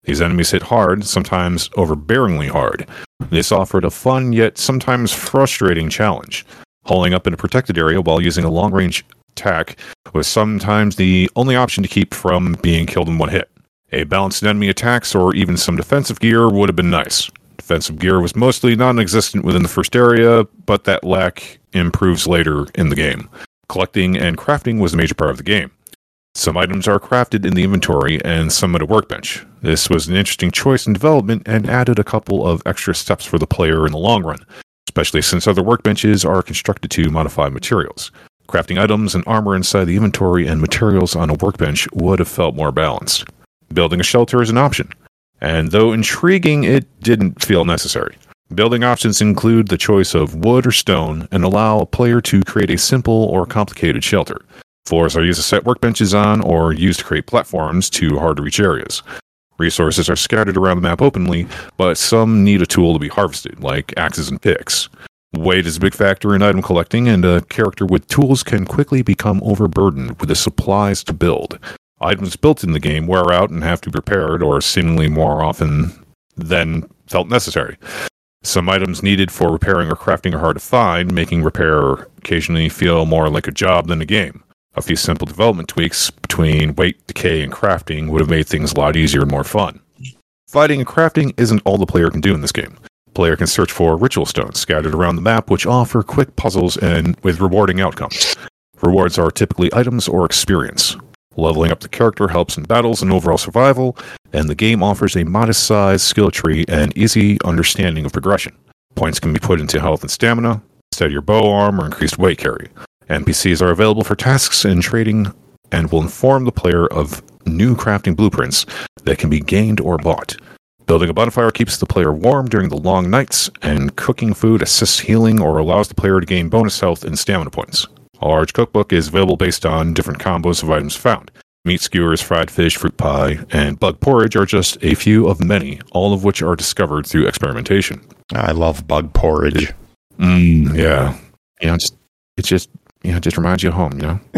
These enemies hit hard, sometimes overbearingly hard. This offered a fun yet sometimes frustrating challenge. Holding up in a protected area while using a long-range attack was sometimes the only option to keep from being killed in one hit. A balanced enemy attacks or even some defensive gear would have been nice. Defensive gear was mostly non-existent within the first area, but that lack improves later in the game. Collecting and crafting was a major part of the game. Some items are crafted in the inventory and some at a workbench. This was an interesting choice in development and added a couple of extra steps for the player in the long run, especially since other workbenches are constructed to modify materials. Crafting items and armor inside the inventory and materials on a workbench would have felt more balanced. Building a shelter is an option, and though intriguing, it didn't feel necessary. Building options include the choice of wood or stone and allow a player to create a simple or complicated shelter. Floors are used to set workbenches on or used to create platforms to hard-to-reach areas. Resources are scattered around the map openly, but some need a tool to be harvested, like axes and picks. Weight is a big factor in item collecting, and a character with tools can quickly become overburdened with the supplies to build. Items built in the game wear out and have to be repaired, or seemingly more often than felt necessary. Some items needed for repairing or crafting are hard to find, making repair occasionally feel more like a job than a game. A few simple development tweaks between weight, decay, and crafting would have made things a lot easier and more fun. Fighting and crafting isn't all the player can do in this game. The player can search for ritual stones scattered around the map, which offer quick puzzles and with rewarding outcomes. Rewards are typically items or experience. Leveling up the character helps in battles and overall survival, and the game offers a modest-sized skill tree and easy understanding of progression. Points can be put into health and stamina, steadier bow arm, or increased weight carry. N P Cs are available for tasks and trading and will inform the player of new crafting blueprints that can be gained or bought. Building a bonfire keeps the player warm during the long nights, and cooking food assists healing or allows the player to gain bonus health and stamina points. A large cookbook is available based on different combos of items found. Meat skewers, fried fish, fruit pie, and bug porridge are just a few of many, all of which are discovered through experimentation. I love bug porridge. Mm, yeah. You know, just, it's just, you know, just reminds you of home, you know?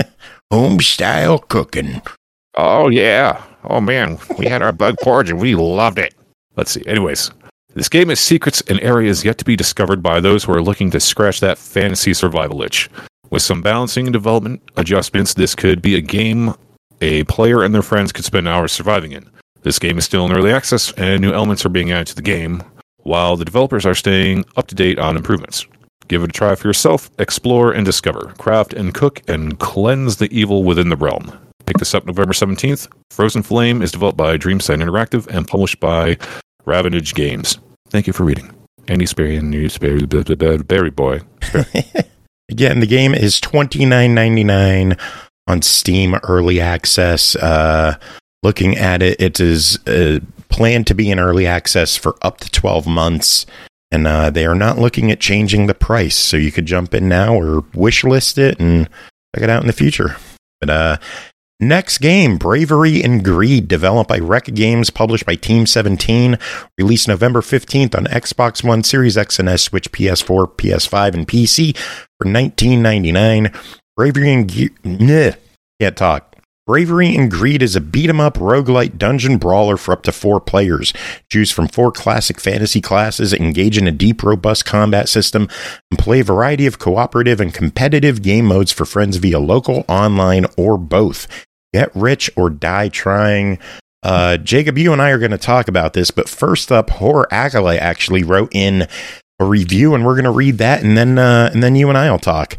Home-style cooking. Oh, yeah. Oh, man. We had our bug porridge and we loved it. Let's see. Anyways, this game has secrets and areas yet to be discovered by those who are looking to scratch that fantasy survival itch. With some balancing and development adjustments, this could be a game a player and their friends could spend hours surviving in. This game is still in early access, and new elements are being added to the game, while the developers are staying up to date on improvements. Give it a try for yourself, explore and discover, craft and cook, and cleanse the evil within the realm. Pick this up November seventeenth. Frozen Flame is developed by Dreamside Interactive and published by Ravenage Games. Thank you for reading. Andy Sperry and Newsberry Berry Boy. Again, the game is twenty-nine ninety-nine on Steam Early Access. Uh, looking at it, it is uh, planned to be in early access for up to twelve months, and uh, they are not looking at changing the price, so you could jump in now or wishlist it and check it out in the future. But uh, next game, Bravery and Greed, developed by Rec Games, published by Team seventeen, released November fifteenth on Xbox One, Series X and S, Switch, P S four, P S five, and P C for nineteen ninety-nine. Bravery and Greed, can't talk. Bravery and Greed is a beat-em-up roguelite dungeon brawler for up to four players. Choose from four classic fantasy classes, engage in a deep, robust combat system, and play a variety of cooperative and competitive game modes for friends via local, online, or both. Get rich or die trying. Uh, Jacob, you and I are going to talk about this, but first up, Horror Acolyte actually wrote in a review, and we're going to read that, and then uh, and then you and I will talk.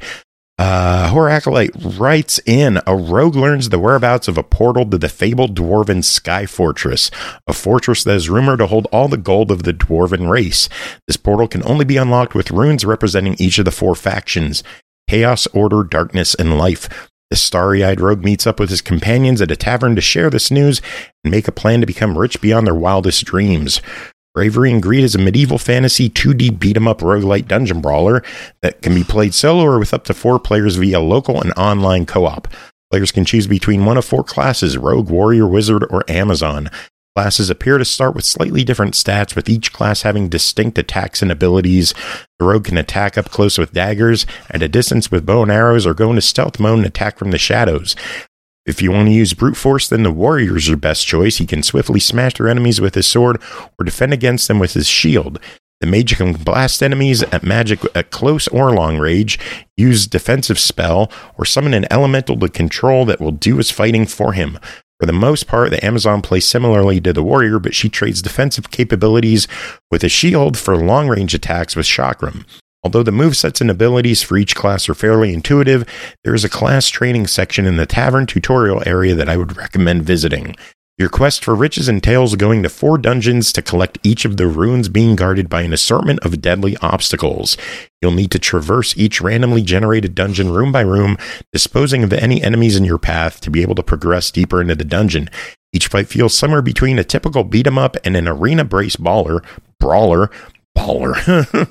Uh, Horror Acolyte writes in, a rogue learns the whereabouts of a portal to the fabled dwarven Sky Fortress, a fortress that is rumored to hold all the gold of the dwarven race. This portal can only be unlocked with runes representing each of the four factions: Chaos, Order, Darkness, and Life. The starry-eyed rogue meets up with his companions at a tavern to share this news and make a plan to become rich beyond their wildest dreams. Bravery and Greed is a medieval fantasy two D beat-em-up roguelite dungeon brawler that can be played solo or with up to four players via local and online co-op. Players can choose between one of four classes: Rogue, Warrior, Wizard, or Amazon. Classes appear to start with slightly different stats, with each class having distinct attacks and abilities. The Rogue can attack up close with daggers, at a distance with bow and arrows, or go into stealth mode and attack from the shadows. If you want to use brute force, then the warrior is your best choice. He can swiftly smash through enemies with his sword or defend against them with his shield. The mage can blast enemies at magic at close or long range, use defensive spell, or summon an elemental to control that will do his fighting for him. For the most part, the Amazon plays similarly to the warrior, but she trades defensive capabilities with a shield for long-range attacks with Chakram. Although the movesets and abilities for each class are fairly intuitive, there is a class training section in the tavern tutorial area that I would recommend visiting. Your quest for riches entails going to four dungeons to collect each of the runes being guarded by an assortment of deadly obstacles. You'll need to traverse each randomly generated dungeon room by room, disposing of any enemies in your path to be able to progress deeper into the dungeon. Each fight feels somewhere between a typical beat-em-up and an arena brace baller, brawler, baller.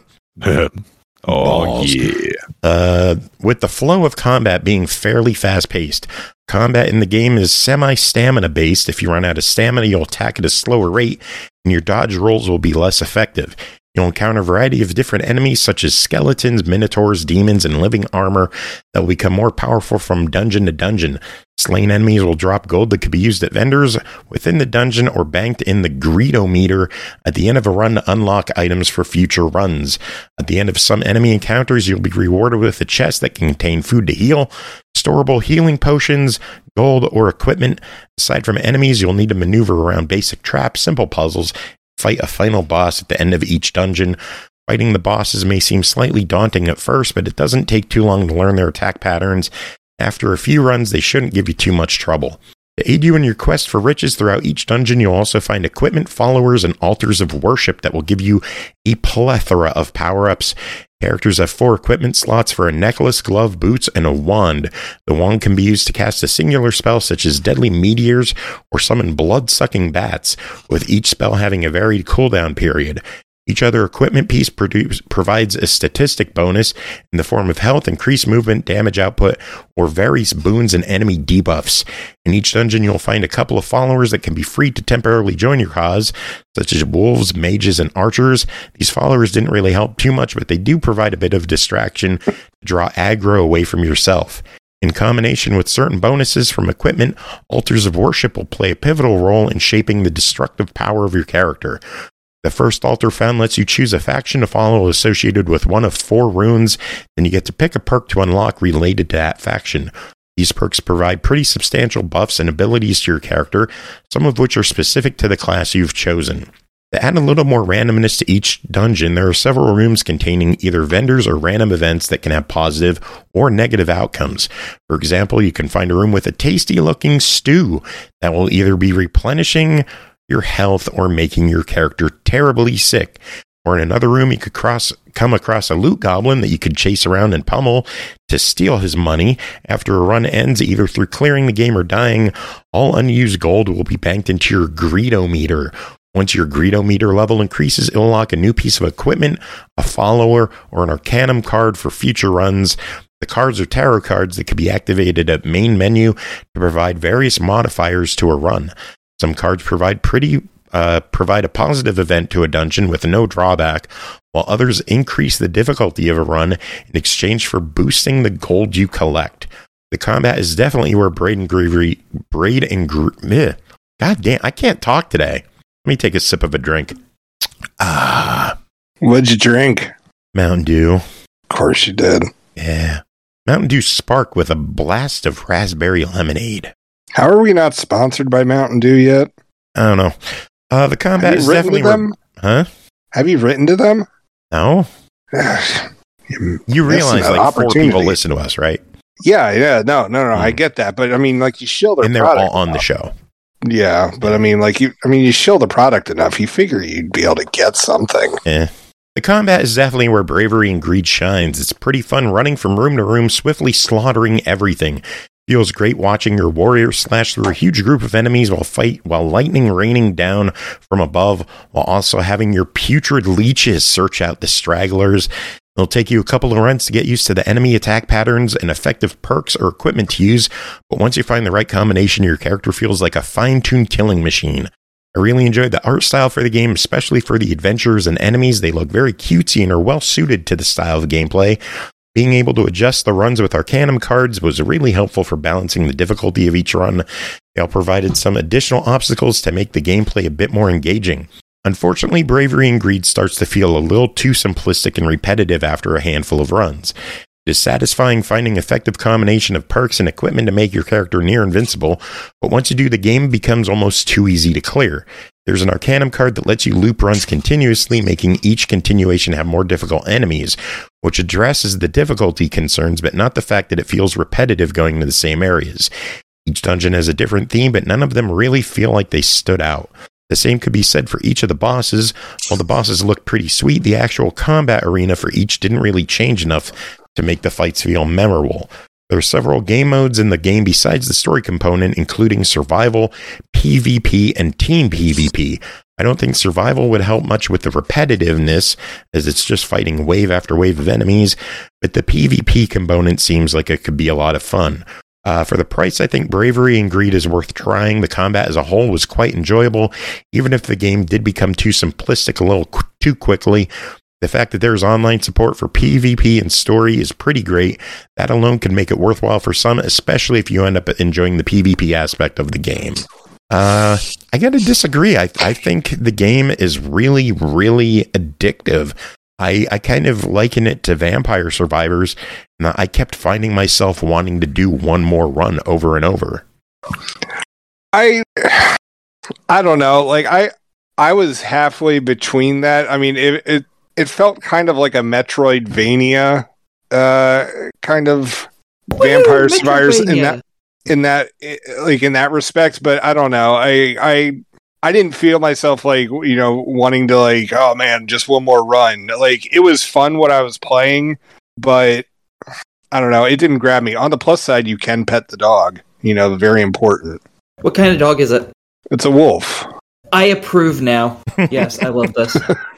Oh, Balls. yeah. Uh, with the flow of combat being fairly fast-paced, combat in the game is semi-stamina based. If you run out of stamina, you'll attack at a slower rate, and your dodge rolls will be less effective. You'll encounter a variety of different enemies, such as skeletons, minotaurs, demons, and living armor that will become more powerful from dungeon to dungeon. Slain enemies will drop gold that could be used at vendors within the dungeon or banked in the greedometer at the end of a run to unlock items for future runs. At the end of some enemy encounters, you'll be rewarded with a chest that can contain food to heal, storable healing potions, gold, or equipment. Aside from enemies, you'll need to maneuver around basic traps, simple puzzles, fight a final boss at the end of each dungeon. Fighting the bosses may seem slightly daunting at first, but it doesn't take too long to learn their attack patterns. After a few runs, they shouldn't give you too much trouble. To aid you in your quest for riches throughout each dungeon, you'll also find equipment, followers, and altars of worship that will give you a plethora of power-ups. Characters have four equipment slots for a necklace, glove, boots, and a wand. The wand can be used to cast a singular spell such as Deadly Meteors or summon blood-sucking bats, with each spell having a varied cooldown period. Each other equipment piece produce, provides a statistic bonus in the form of health, increased movement, damage output, or various boons and enemy debuffs. In each dungeon, you'll find a couple of followers that can be free to temporarily join your cause, such as wolves, mages, and archers. These followers didn't really help too much, but they do provide a bit of distraction to draw aggro away from yourself. In combination with certain bonuses from equipment, altars of worship will play a pivotal role in shaping the destructive power of your character. The first altar found lets you choose a faction to follow associated with one of four runes, then you get to pick a perk to unlock related to that faction. These perks provide pretty substantial buffs and abilities to your character, some of which are specific to the class you've chosen. To add a little more randomness to each dungeon, there are several rooms containing either vendors or random events that can have positive or negative outcomes. For example, you can find a room with a tasty-looking stew that will either be replenishing your health or making your character terribly sick. Or in another room, you could cross come across a loot goblin that you could chase around and pummel to steal his money. After a run ends, either through clearing the game or dying, all unused gold will be banked into your greedometer. Once your greedometer level increases, it'll unlock a new piece of equipment, a follower, or an arcanum card for future runs. The cards are tarot cards that can be activated at main menu to provide various modifiers to a run. Some cards provide pretty uh, provide a positive event to a dungeon with no drawback, while others increase the difficulty of a run in exchange for boosting the gold you collect. The combat is definitely where Braid and Groovy, Braid and Groovy, God damn, I can't talk today. Let me take a sip of a drink. Ah, What'd you drink? Mountain Dew. Of course you did. Yeah, Mountain Dew Spark with a blast of raspberry lemonade. How are we not sponsored by Mountain Dew yet? I don't know. Uh, the combat is definitely... them? Huh? Have you written to them? No. You realize like four people listen to us, right? Yeah, yeah. No, no, no. Hmm. I get that. But I mean, like, you shill their and they're product all on enough. the show. Yeah, but I mean, like, you, I mean, you shill the product enough, you figure you'd be able to get something. Eh. The combat is definitely where bravery and greed shines. It's pretty fun running from room to room, swiftly slaughtering everything. Feels great watching your warrior slash through a huge group of enemies while fight while lightning raining down from above, while also having your putrid leeches search out the stragglers. It'll take you a couple of runs to get used to the enemy attack patterns and effective perks or equipment to use, but once you find the right combination, your character feels like a fine-tuned killing machine. I really enjoyed the art style for the game, especially for the adventurers and enemies. They look very cutesy and are well suited to the style of gameplay. Being able to adjust the runs with Arcanum cards was really helpful for balancing the difficulty of each run. They all provided some additional obstacles to make the gameplay a bit more engaging. Unfortunately, Bravery and Greed starts to feel a little too simplistic and repetitive after a handful of runs. It is satisfying finding effective combination of perks and equipment to make your character near invincible, but once you do, the game becomes almost too easy to clear. There's an Arcanum card that lets you loop runs continuously, making each continuation have more difficult enemies, which addresses the difficulty concerns, but not the fact that it feels repetitive going to the same areas. Each dungeon has a different theme, but none of them really feel like they stood out. The same could be said for each of the bosses. While the bosses look pretty sweet, the actual combat arena for each didn't really change enough to make the fights feel memorable. There are several game modes in the game besides the story component, including survival, PvP, and team PvP. I don't think survival would help much with the repetitiveness, as it's just fighting wave after wave of enemies, but the PvP component seems like it could be a lot of fun. Uh, for the price, I think Bravery and Greed is worth trying. The combat as a whole was quite enjoyable, even if the game did become too simplistic a little qu- too quickly. The fact that there's online support for PvP and story is pretty great. That alone can make it worthwhile for some, especially if you end up enjoying the PvP aspect of the game. Uh, I gotta disagree. I, I think the game is really, really addictive. I, I kind of liken it to Vampire Survivors, and I kept finding myself wanting to do one more run over and over. I I don't know. Like I I was halfway between that. I mean, it it, it felt kind of like a Metroidvania uh, kind of Woo, Vampire Survivors in Metroidvania. that in that like in that respect. But I don't know. I I. I didn't feel myself like, you know, wanting to like, oh man, just one more run. Like, it was fun what I was playing, but I don't know, it didn't grab me. On the plus side, you can pet the dog, you know, very important. What kind of dog is it? It's a wolf. I approve now. Yes, I love this.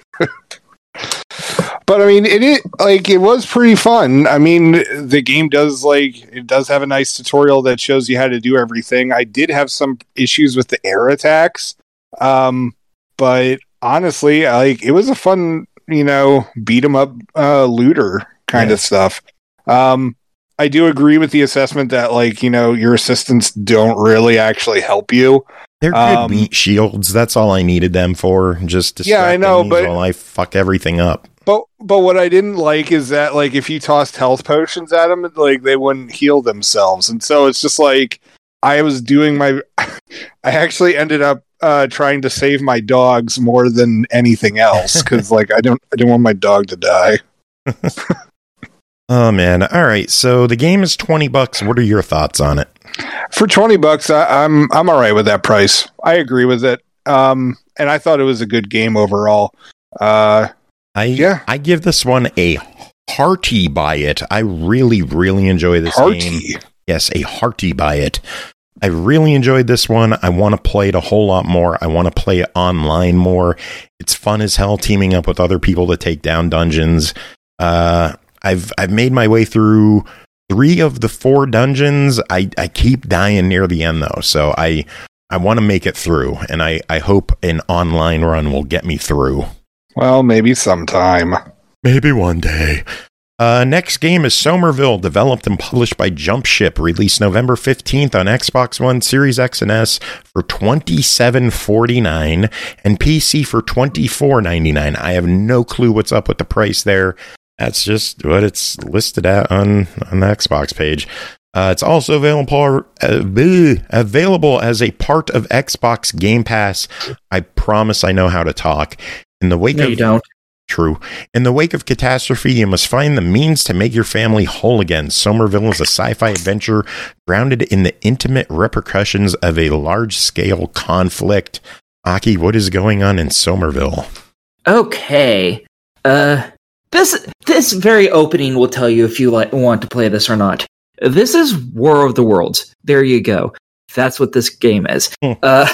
But I mean, it, it like it was pretty fun. I mean, the game does like it does have a nice tutorial that shows you how to do everything. I did have some issues with the air attacks. Um, but honestly, like it was a fun, you know, beat 'em up uh, looter kind Yeah. of stuff. Um, I do agree with the assessment that like, you know, your assistants don't really actually help you. They're good Um, meat shields. That's all I needed them for. Just distract Yeah, I know, enemies but- while I fuck everything up. But but what I didn't like is that like if you tossed health potions at them, like they wouldn't heal themselves, and so it's just like I was doing my. I actually ended up uh, trying to save my dogs more than anything else because like I don't I didn't want my dog to die. Oh man! All right, so the game is twenty bucks. What are your thoughts on it? For twenty bucks, I, I'm I'm all right with that price. I agree with it, um, and I thought it was a good game overall. Uh, I Yeah. I give this one a hearty buy it. I really really enjoy this game. hearty. Yes, a hearty buy it. I really enjoyed this one. I want to play it a whole lot more. I want to play it online more. It's fun as hell teaming up with other people to take down dungeons. Uh, I've I've made my way through three of the four dungeons. I, I keep dying near the end though, so I I want to make it through, and I, I hope an online run will get me through. Well, maybe sometime. Maybe one day. Uh, next game is Somerville, developed and published by Jumpship, released November fifteenth on Xbox One, Series X and S for twenty-seven forty-nine and P C for twenty-four ninety-nine. I have no clue what's up with the price there. That's just what it's listed at on, on the Xbox page. Uh, it's also available uh, bleh, available as a part of Xbox Game Pass. I promise I know how to talk. In the wake No, of you don't. True. In the wake of catastrophe, you must find the means to make your family whole again. Somerville is a sci-fi adventure grounded in the intimate repercussions of a large-scale conflict. Aki, what is going on in Somerville? Okay. Uh, this this very opening will tell you if you like, want to play this or not. This is War of the Worlds. There you go. That's what this game is. Hmm. uh,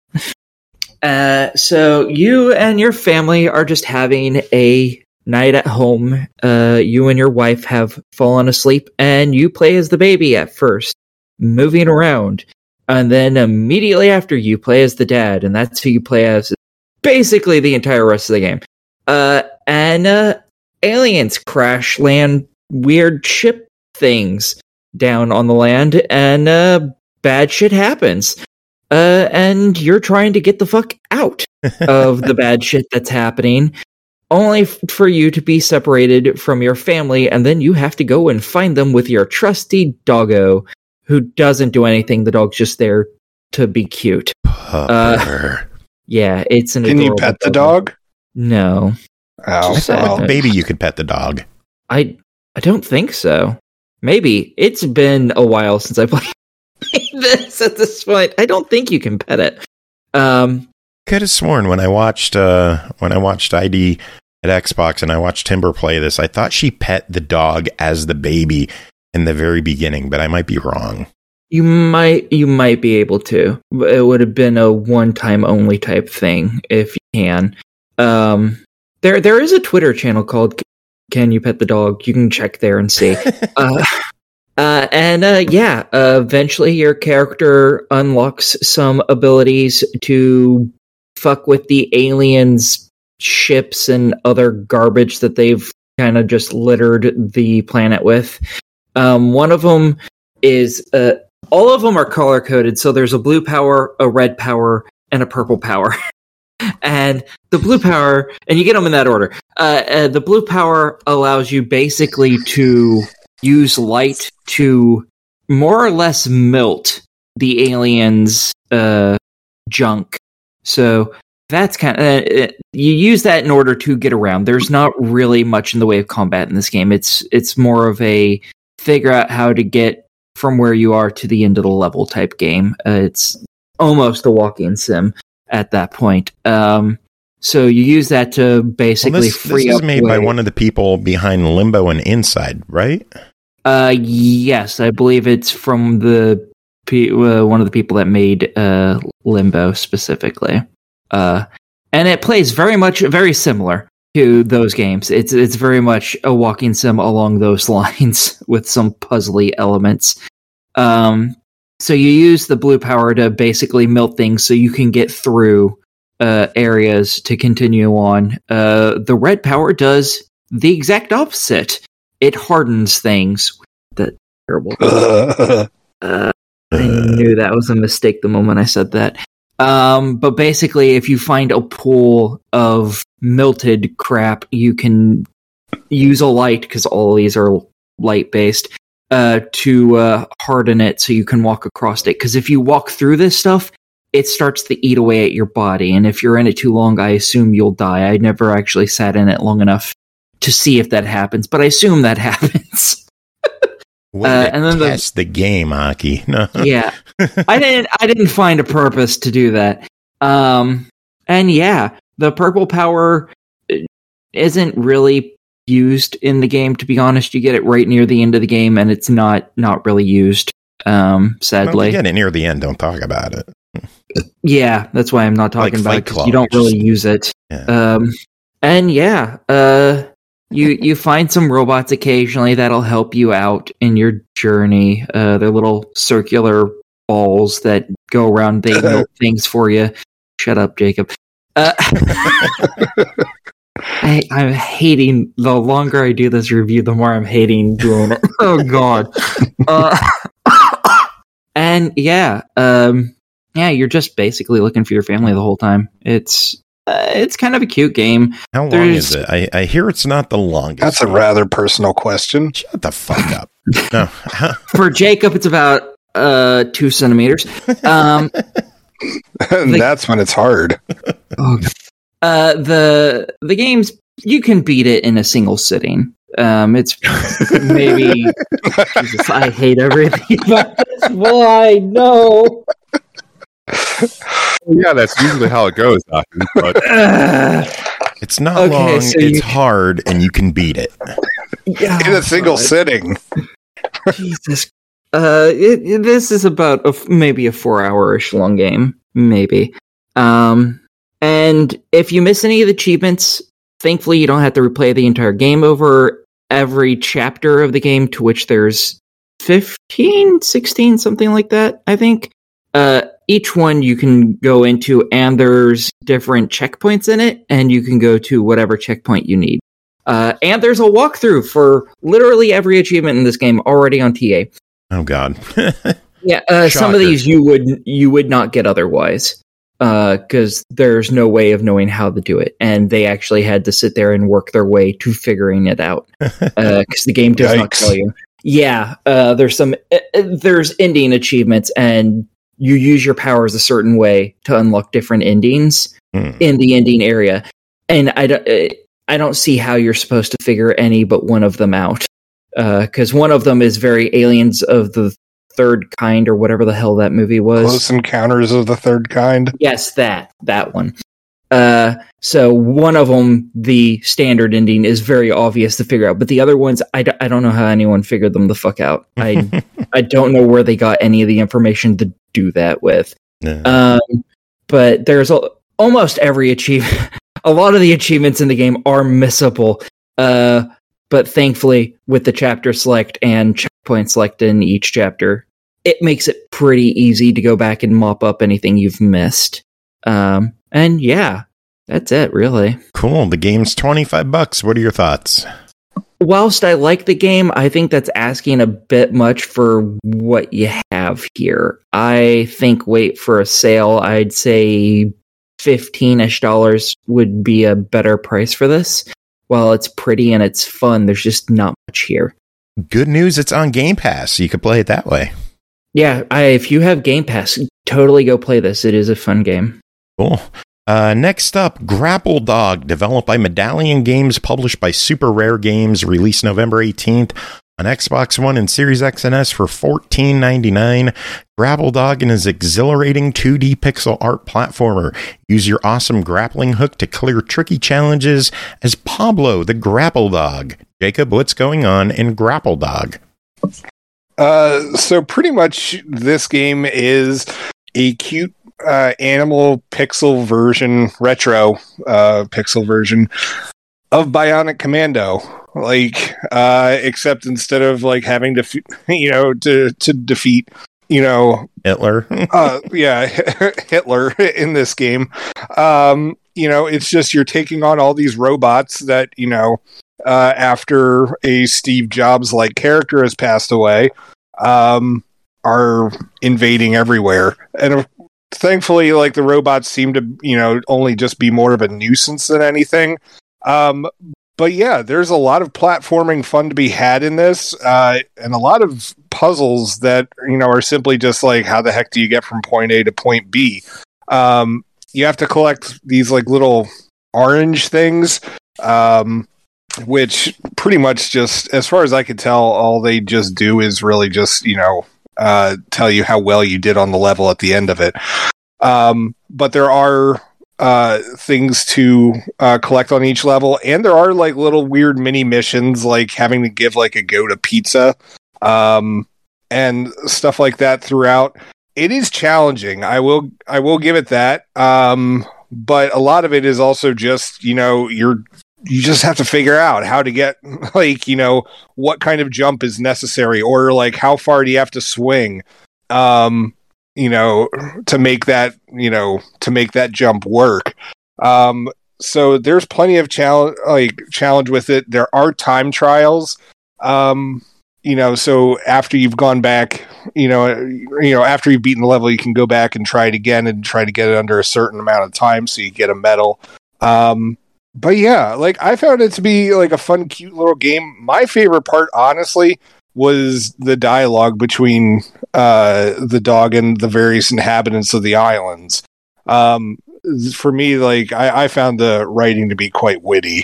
uh, so you and your family are just having a night at home. Uh, you and your wife have fallen asleep, and you play as the baby at first, moving around. And then immediately after, you play as the dad, and that's who you play as basically the entire rest of the game. Uh, and uh, aliens crash land weird ship things down on the land, and uh, bad shit happens. Uh, and you're trying to get the fuck out of the bad shit that's happening, only f- for you to be separated from your family, and then you have to go and find them with your trusty doggo, who doesn't do anything. The dog's just there to be cute. Uh, yeah, it's an. Can you pet the dog? No. Oh, I thought with the baby you could pet the dog. I I don't think so. Maybe. It's been a while since I played this at this point. I don't think you can pet it. Um, Could have sworn when I watched uh, when I watched I D at Xbox and I watched Timber play this, I thought she pet the dog as the baby in the very beginning, but I might be wrong. You might you might be able to. It would have been a one time only type thing if you can. Um, there there is a Twitter channel called Can You Pet the Dog? You can check there and see. uh, uh, and uh, yeah, uh, eventually your character unlocks some abilities to fuck with the aliens' ships and other garbage that they've kind of just littered the planet with. Um, one of them is uh, all of them are color coded, so there's a blue power, a red power, and a purple power. And the blue power, and you get them in that order. Uh, uh, the blue power allows you basically to use light to more or less melt the aliens' uh, junk. So that's kind of uh, you use that in order to get around. There's not really much in the way of combat in this game. It's it's more of a figure out how to get from where you are to the end of the level type game. Uh, it's almost a walk-in sim at that point. Um, so you use that to basically well, this, free this up. This is made way. by one of the people behind Limbo and Inside, right? Uh, yes, I believe it's from the uh, one of the people that made uh, Limbo specifically. Uh, and it plays very much very similar to those games. It's it's very much a walking sim along those lines with some puzzly elements. Um, so you use the blue power to basically melt things so you can get through uh, areas to continue on. Uh, the red power does the exact opposite. It hardens things. That terrible. uh, I knew that was a mistake the moment I said that. Um, but basically, if you find a pool of melted crap, you can use a light, because all of these are light-based, uh, to uh, harden it so you can walk across it. Because if you walk through this stuff, it starts to eat away at your body. And if you're in it too long, I assume you'll die. I never actually sat in it long enough to see if that happens, but I assume that happens. Way uh, to and then test the, the game, Aki. No. Yeah, I didn't. I didn't find a purpose to do that. Um, and yeah, the purple power isn't really used in the game. To be honest, you get it right near the end of the game, and it's not not really used. Um, sadly, well, if you get it near the end, don't talk about it. Yeah, that's why I'm not talking like about it, 'cause you don't really just, use it. Yeah. Um, and yeah, uh. You you find some robots occasionally that'll help you out in your journey. Uh, they're little circular balls that go around. They melt things for you. Shut up, Jacob. Uh, I, I'm hating. The longer I do this review, the more I'm hating doing it. Oh God. Uh, and yeah, um, yeah, you're just basically looking for your family the whole time. It's. Uh, it's kind of a cute game. How long There's, is it? I, I hear it's not the longest. That's a rather personal question. Shut the fuck up. No. For Jacob, it's about uh, two centimeters. Um, and the, that's when it's hard. Oh, uh, the the game's you can beat it in a single sitting. Um, it's maybe Jesus, I hate everything about this. Why no? Yeah, that's usually how it goes. Aki, but it's not Okay, long. so It's you- hard, and you can beat it. Yeah, In a single God. sitting. Jesus. Uh, it, it- this is about a, f- maybe a four-hour-ish long game, maybe. Um, and if you miss any of the achievements, thankfully you don't have to replay the entire game over. Every chapter of the game, to which there's fifteen, sixteen, something like that, I think. Uh, each one you can go into, and there's different checkpoints in it, and you can go to whatever checkpoint you need. Uh, and there's a walkthrough for literally every achievement in this game already on T A. Oh God. Yeah, uh, some of these you would you would not get otherwise, because uh, there's no way of knowing how to do it, and they actually had to sit there and work their way to figuring it out, because uh, the game does Yikes. not tell you. Yeah, uh, there's some uh, there's ending achievements, and you use your powers a certain way to unlock different endings hmm. in the ending area, and I don't uh, I don't see how you're supposed to figure any but one of them out, because uh, one of them is very Aliens of the Third Kind or whatever the hell that movie was. Close Encounters of the Third Kind. Yes, that that one. Uh, so one of them, the standard ending, is very obvious to figure out, but the other ones, I, d- I don't know how anyone figured them the fuck out. I I don't know where they got any of the information to do that with. Yeah. Um, but there's a, almost every achievement. A lot of the achievements in the game are missable. Uh, but thankfully, with the chapter select and checkpoint select in each chapter, it makes it pretty easy to go back and mop up anything you've missed. Um, and yeah, that's it, really. Cool. The game's twenty-five bucks. What are your thoughts? Whilst I like the game, I think that's asking a bit much for what you have here. I think wait for a sale, I'd say fifteen-ish dollars would be a better price for this. While it's pretty and it's fun, there's just not much here. Good news, it's on Game Pass. You could play it that way. Yeah, I, if you have Game Pass, totally go play this. It is a fun game. Cool. Uh, next up, Grapple Dog, developed by Medallion Games, published by Super Rare Games, released November eighteenth on Xbox One and Series X and S for fourteen ninety-nine. Grapple Dog is an exhilarating two D pixel art platformer. Use your awesome grappling hook to clear tricky challenges as Pablo the Grapple Dog. Jacob, what's going on in Grapple Dog? Uh, so pretty much this game is a cute uh, animal pixel version, retro uh, pixel version of Bionic Commando. Like, uh, except instead of like having to, you know, to to defeat, you know, Hitler. uh, yeah, Hitler in this game. Um, you know, it's just you're taking on all these robots that, you know, uh, after a Steve Jobs like character has passed away, um, are invading everywhere, and uh, thankfully, like the robots seem to, you know, only just be more of a nuisance than anything. Um, But yeah, there's a lot of platforming fun to be had in this, uh, and a lot of puzzles that, you know, are simply just like, how the heck do you get from point A to point B? Um, you have to collect these like little orange things, um, which pretty much just, as far as I could tell, all they just do is really just, you know, uh, tell you how well you did on the level at the end of it. Um, but there are uh things to uh collect on each level, and there are like little weird mini missions, like having to give like a goat a pizza, um and stuff like that throughout. It is challenging, I will I will give it that, um but a lot of it is also just, you know, you're you just have to figure out how to get, like, you know, what kind of jump is necessary, or like how far do you have to swing, um you know, to make that, you know, to make that jump work. Um, so there's plenty of challenge, like challenge with it. There are time trials, um, you know, so after you've gone back, you know, you know, after you've beaten the level, you can go back and try it again and try to get it under a certain amount of time, so you get a medal. Um, but yeah, like I found it to be like a fun, cute little game. My favorite part, honestly, was the dialogue between uh, the dog and the various inhabitants of the islands. Um, for me, like I, I found the writing to be quite witty,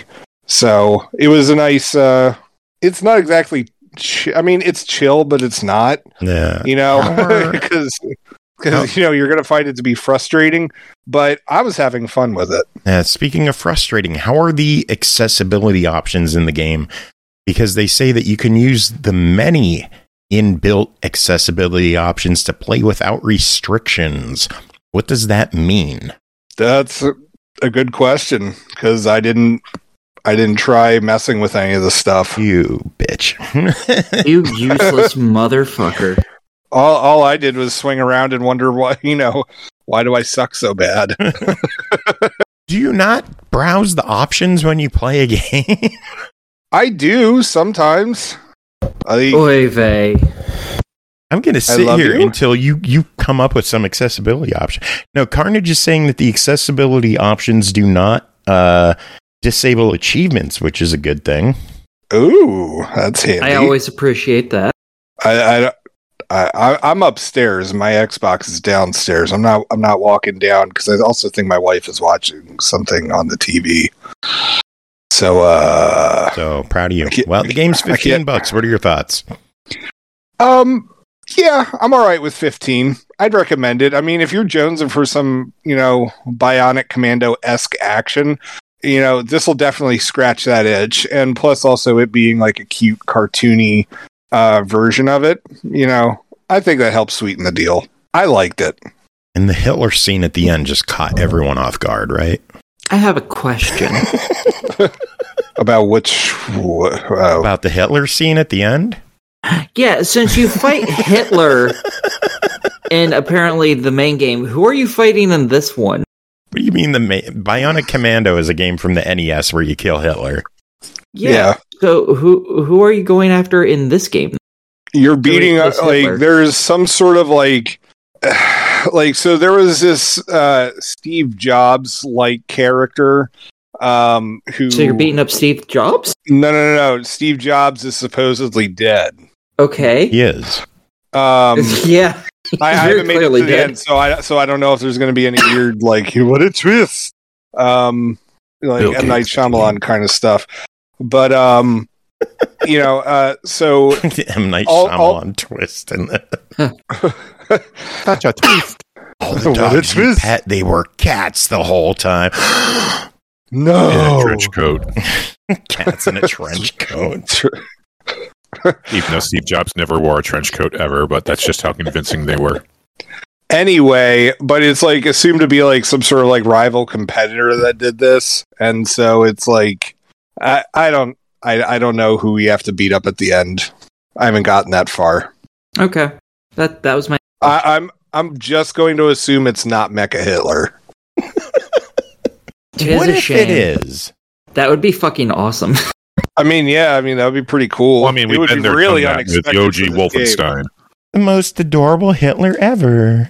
so it was a nice. Uh, it's not exactly. Ch- I mean, it's chill, but it's not. Yeah, you know, because because you know you're going to find it to be frustrating. But I was having fun with it. Yeah. Speaking of frustrating, how are the accessibility options in the game? Because they say that you can use the many inbuilt accessibility options to play without restrictions. What does that mean? That's a, a good question, because I didn't I didn't try messing with any of the stuff. You bitch. You useless motherfucker. All all I did was swing around and wonder why, you know, why do I suck so bad? Do you not browse the options when you play a game? I do sometimes. I, Oy vey. I'm going to sit love here you. until you, you come up with some accessibility option. No, Carnage is saying that the accessibility options do not uh, disable achievements, which is a good thing. ooh, that's handy. I always appreciate that. I, I, I, I'm upstairs. My Xbox is downstairs. I'm not. I'm not walking down because I also think my wife is watching something on the T V. So, uh, So proud of you. I can't- Well, the game's I fifteen can't- bucks. What are your thoughts? um, yeah, I'm all right with fifteen. I'd recommend it. I mean, if you're jonesing for some, you know, Bionic Commando esque action, you know, this will definitely scratch that itch. And plus, also it being like a cute, cartoony uh, version of it, you know, I think that helps sweeten the deal. I liked it. And the Hitler scene at the end just caught everyone off guard, right? I have a question. About which uh, About the Hitler scene at the end? Yeah, since you fight Hitler in apparently the main game, who are you fighting in this one? What do you mean the ma- Bionic Commando is a game from the N E S where you kill Hitler? Yeah. Yeah. So who who are you going after in this game? you're beating replace up, like Hitler. there's some sort of like like so there was this uh Steve Jobs like character um who So you're beating up Steve Jobs? no no no no Steve Jobs is supposedly dead. Okay. He is. Um yeah. I, I Very haven't made it clearly to the dead. end, so I so I don't know if there's going to be any weird like what a twist, um, like Bill M Night Gates. Shyamalan kind of stuff. But um, you know, uh, so M. Night All- Shyamalan all- twist. And Such a twist. all the What a dogs you twist. pet, they were cats the whole time. no In a trench coat. Cats in a trench coat. Even though Steve Jobs never wore a trench coat ever, but that's just how convincing they were. Anyway, but it's like assumed to be like some sort of like rival competitor that did this, and so it's like I I don't I I don't know who we have to beat up at the end. I haven't gotten that far. Okay. That that was my I, I'm I'm just going to assume it's not Mecha Hitler. It is What a if shame. it is? That would be fucking awesome. I mean, yeah, I mean that would be pretty cool. Well, I mean, it we've would been be there really done that with unexpected. the O G for this game. Wolfenstein. The most adorable Hitler ever.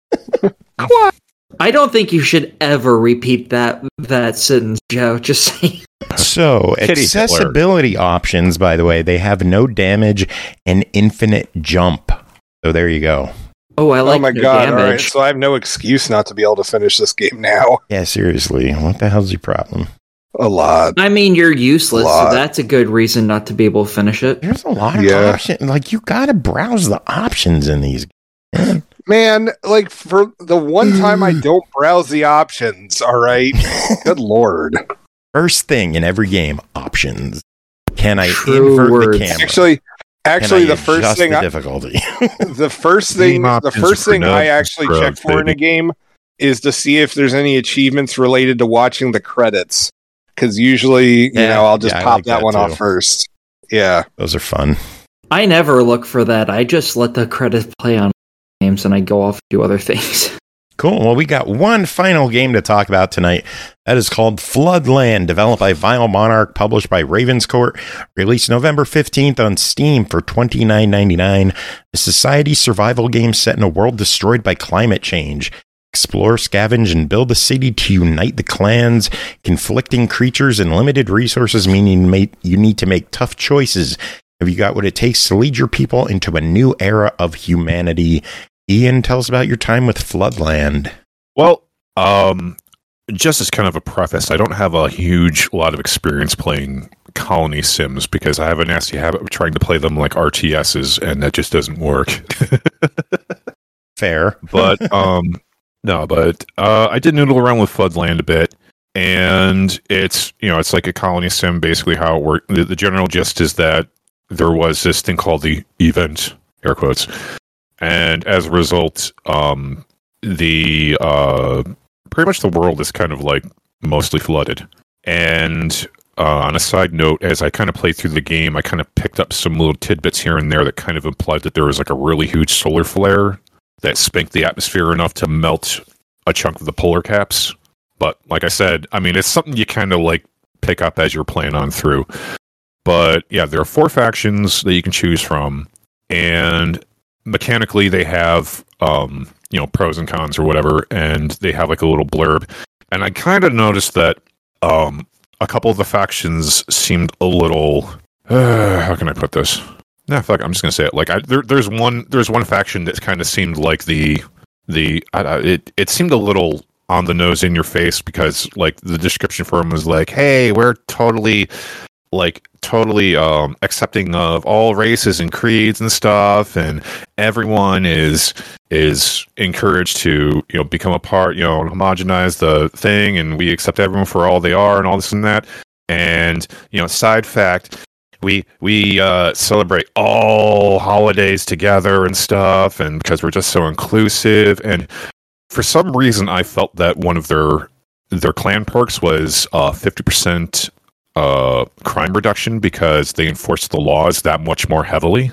I don't think you should ever repeat that that sentence, Joe. Just saying. So, Kitty accessibility options, by the way, they have no damage and infinite jump. So there you go. Oh, I like oh my no god! All right, damage. so I have no excuse not to be able to finish this game now. Yeah, seriously. What the hell's your problem? A lot. I mean, you're useless, Lot. so that's a good reason not to be able to finish it. There's a lot of Yeah. options. Like, you gotta browse the options in these. Man. Man, like for the one time I don't browse the options, all right? Good lord. First thing in every game, options. Can I True invert words. the camera? Actually, actually Can I the first adjust thing the I, difficulty. the first thing Game the options first for thing I nubs actually and check scrubs, for in a baby. game is to see if there's any achievements related to watching the credits. Because usually, you Yeah, know, I'll just yeah, I pop like that, that one too. off first. Yeah. Those are fun. I never look for that. I just let the credits play on games and I go off and do other things. Cool. Well, we got one final game to talk about tonight. That is called Floodland, developed by Vile Monarch, published by Ravenscourt, released November fifteenth on Steam for twenty-nine ninety-nine. A society survival game set in a world destroyed by climate change. Explore, scavenge, and build a city to unite the clans. Conflicting creatures and limited resources meaning ma- you need to make tough choices. Have you got what it takes to lead your people into a new era of humanity? Ian, tell us about your time with Floodland. Well, um, just as kind of a preface, I don't have a huge lot of experience playing colony sims because I have a nasty habit of trying to play them like R T Ss, and that just doesn't work. Fair. But um, no, but uh, I did noodle around with Floodland a bit, and it's you know it's like a colony sim. Basically, how it worked. The, the general gist is that there was this thing called the event, air quotes, and as a result, um, the uh, pretty much the world is kind of like mostly flooded. And uh, on a side note, as I kind of played through the game, I kind of picked up some little tidbits here and there that kind of implied that there was like a really huge solar flare that spanked the atmosphere enough to melt a chunk of the polar caps. But like I said, I mean, it's something you kind of like pick up as you're playing on through. But yeah, there are four factions that you can choose from, and mechanically they have um, you know, pros and cons or whatever, and they have like a little blurb. And I kind of noticed that um, a couple of the factions seemed a little. Uh, how can I put this? Nah, I feel like I'm just gonna say it. Like, I, there, there's one, there's one faction that kind of seemed like the the uh, it it seemed a little on the nose, in your face, because like the description for them was like, "Hey, we're totally." like totally um, accepting of all races and creeds and stuff, and everyone is is encouraged to, you know, become a part, you know, homogenize the thing, and we accept everyone for all they are and all this and that. And, you know, side fact, we we uh, celebrate all holidays together and stuff, and because we're just so inclusive. And for some reason, I felt that one of their their clan perks was uh, fifty percent uh crime reduction, because they enforce the laws that much more heavily.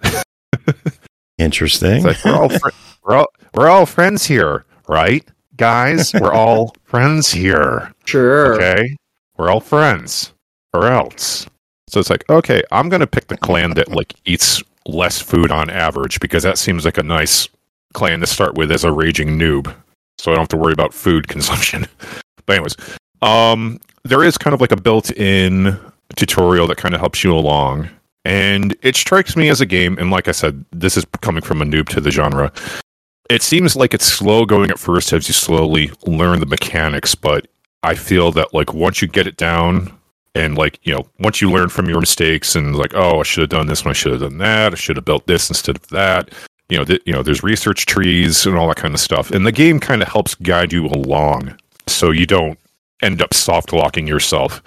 Interesting. Like, we're all fr- we're all we're all friends here, right, guys? We're all friends here. Sure. Okay, we're all friends, or else. So it's like, okay, I'm gonna pick the clan that like eats less food on average, because that seems like a nice clan to start with as a raging noob, so I don't have to worry about food consumption. But anyways, um. there is kind of like a built-in tutorial that kind of helps you along, and it strikes me as a game, and like I said, this is coming from a noob to the genre. It seems like it's slow going at first as you slowly learn the mechanics, but I feel that like once you get it down, and like, you know, once you learn from your mistakes and like, oh, I should have done this when I should have done that, I should have built this instead of that, you know, th- you know, there's research trees and all that kind of stuff, and the game kind of helps guide you along so you don't end up soft locking yourself.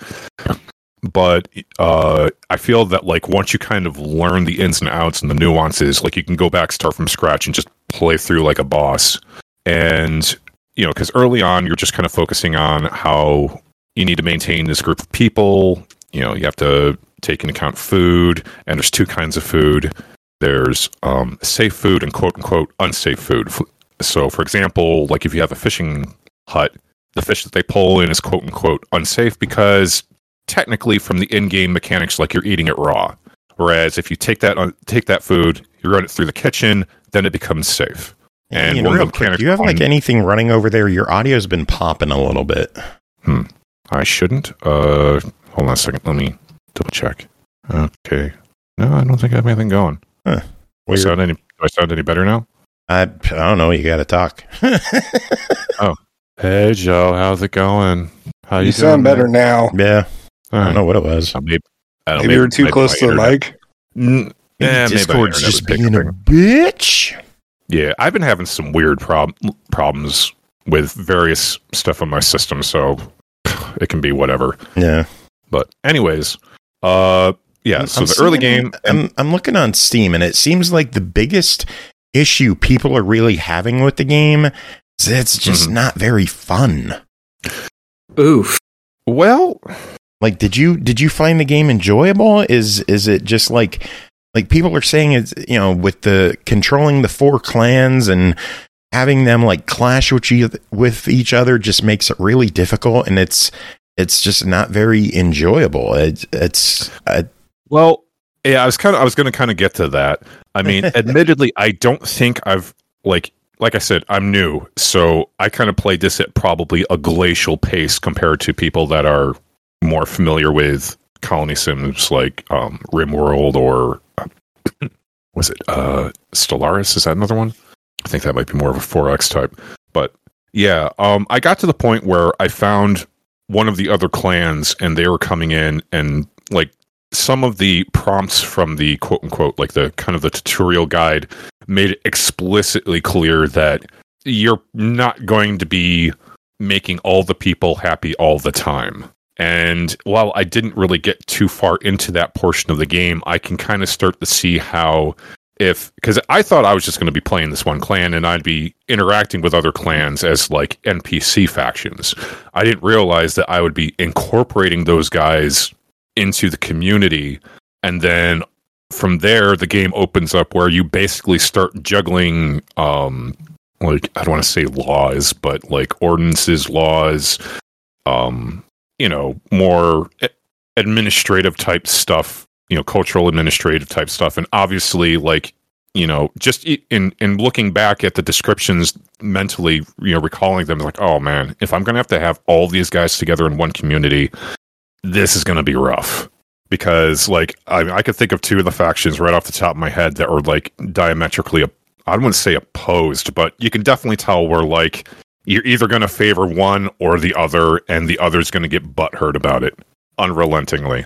But uh, I feel that like once you kind of learn the ins and outs and the nuances, like you can go back, start from scratch, and just play through like a boss. And, you know, because early on you're just kind of focusing on how you need to maintain this group of people. You know, you have to take into account food, and there's two kinds of food. There's um, safe food and quote unquote unsafe food. So, for example, like if you have a fishing hut, the fish that they pull in is quote unquote unsafe, because technically from the in-game mechanics, like you're eating it raw. Whereas if you take that on, take that food, you run it through the kitchen, then it becomes safe. And you know, one real of the quick, mechanics, do you have like anything running over there? Your audio's been popping a little bit. Hmm. I shouldn't. Uh, hold on a second. Let me double check. Okay. No, I don't think I have anything going. Huh. Do I sound any? Do I sound any better now? I I don't know. You got to talk. Oh. Hey Joe, how's it going? How You, you sound doing, better now. Yeah. All I don't right. know what it was. Uh, maybe I don't Maybe know, you were too maybe close my to the internet- mic. Mm, Maybe eh, maybe my Discord's internet just was being a picking. bitch. Yeah, I've been having some weird prob- problems with various stuff on my system, so it can be whatever. Yeah. But anyways, uh, yeah. So I'm the early seeing- game, I'm I'm looking on Steam, and it seems like the biggest issue people are really having with the game is it's just Mhm. not very fun. Oof. well, Like, did you did you find the game enjoyable? Is is it just like like people are saying it's, you know, with the controlling the four clans and having them like clash with each, with each other just makes it really difficult, and it's it's just not very enjoyable. It, it's uh, well, yeah. I was kind of, I was going to kind of get to that. I mean, admittedly, I don't think I've like. Like I said, I'm new, so I kind of played this at probably a glacial pace compared to people that are more familiar with colony sims like um, RimWorld or uh, was it uh, Stellaris? Is that another one? I think that might be more of a four X type. But yeah, um, I got to the point where I found one of the other clans, and they were coming in, and like some of the prompts from the quote unquote, like the kind of the tutorial guide, made it explicitly clear that you're not going to be making all the people happy all the time. And while I didn't really get too far into that portion of the game, I can kind of start to see how, if, because I thought I was just going to be playing this one clan and I'd be interacting with other clans as like N P C factions. I didn't realize that I would be incorporating those guys into the community, and then from there the game opens up where you basically start juggling um like, I don't want to say laws, but like ordinances, laws, um you know, more administrative type stuff, you know, cultural administrative type stuff. And obviously, like, you know, just in, in looking back at the descriptions mentally, you know, recalling them, like, oh man, if I'm going to have to have all these guys together in one community, this is going to be rough. Because, like, I, I could think of two of the factions right off the top of my head that were, like, diametrically, I wouldn't say opposed, but you can definitely tell where, like, you're either going to favor one or the other, and the other's going to get butthurt about it unrelentingly.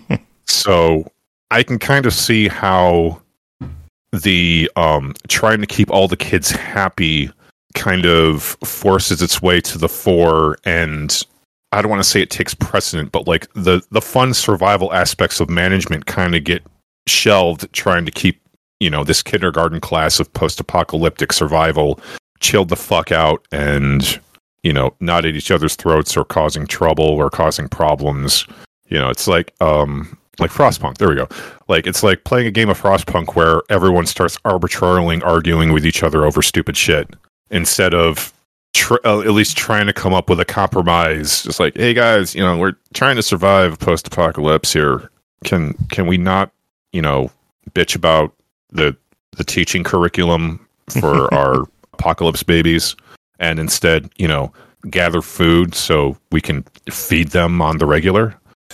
So I can kind of see how the um, trying to keep all the kids happy kind of forces its way to the fore, and I don't want to say it takes precedent, but like the, the fun survival aspects of management kind of get shelved, trying to keep, you know, this kindergarten class of post-apocalyptic survival chilled the fuck out and, you know, not at each other's throats or causing trouble or causing problems. You know, it's like, um, like Frostpunk. There we go. Like, it's like playing a game of Frostpunk where everyone starts arbitrarily arguing with each other over stupid shit instead of Tr- uh, at least trying to come up with a compromise. Just like, hey guys, you know, we're trying to survive post-apocalypse here. Can can we not, you know, bitch about the the teaching curriculum for our apocalypse babies, and instead, you know, gather food so we can feed them on the regular?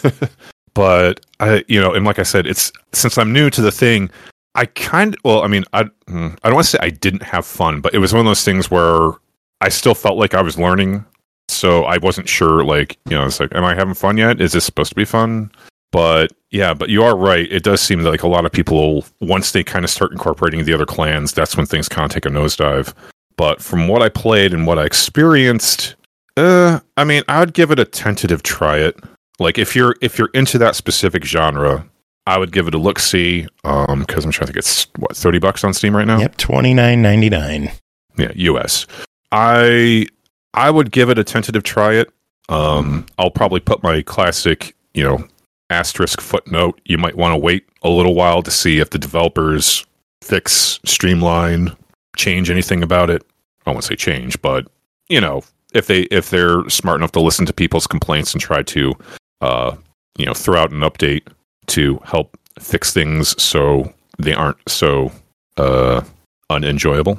But I, you know, and like I said, it's since I'm new to the thing, I kind of, well, I mean, I I don't want to say I didn't have fun, but it was one of those things where I still felt like I was learning, so I wasn't sure, like, you know, it's like, am I having fun yet? Is this supposed to be fun? But, yeah, but you are right. It does seem like a lot of people, once they kind of start incorporating the other clans, that's when things kind of take a nosedive. But from what I played and what I experienced, uh, I mean, I'd give it a tentative try it. Like, if you're if you're into that specific genre, I would give it a look-see, um, because I'm trying to think, it's, what, thirty bucks on Steam right now? Yep, twenty-nine ninety-nine. Yeah, U S. I I would give it a tentative try it. Um, I'll probably put my classic, you know, asterisk footnote. You might want to wait a little while to see if the developers fix, streamline, change anything about it. I won't say change, but, you know, if they if they're smart enough to listen to people's complaints and try to, uh, you know, throw out an update to help fix things so they aren't so uh, unenjoyable.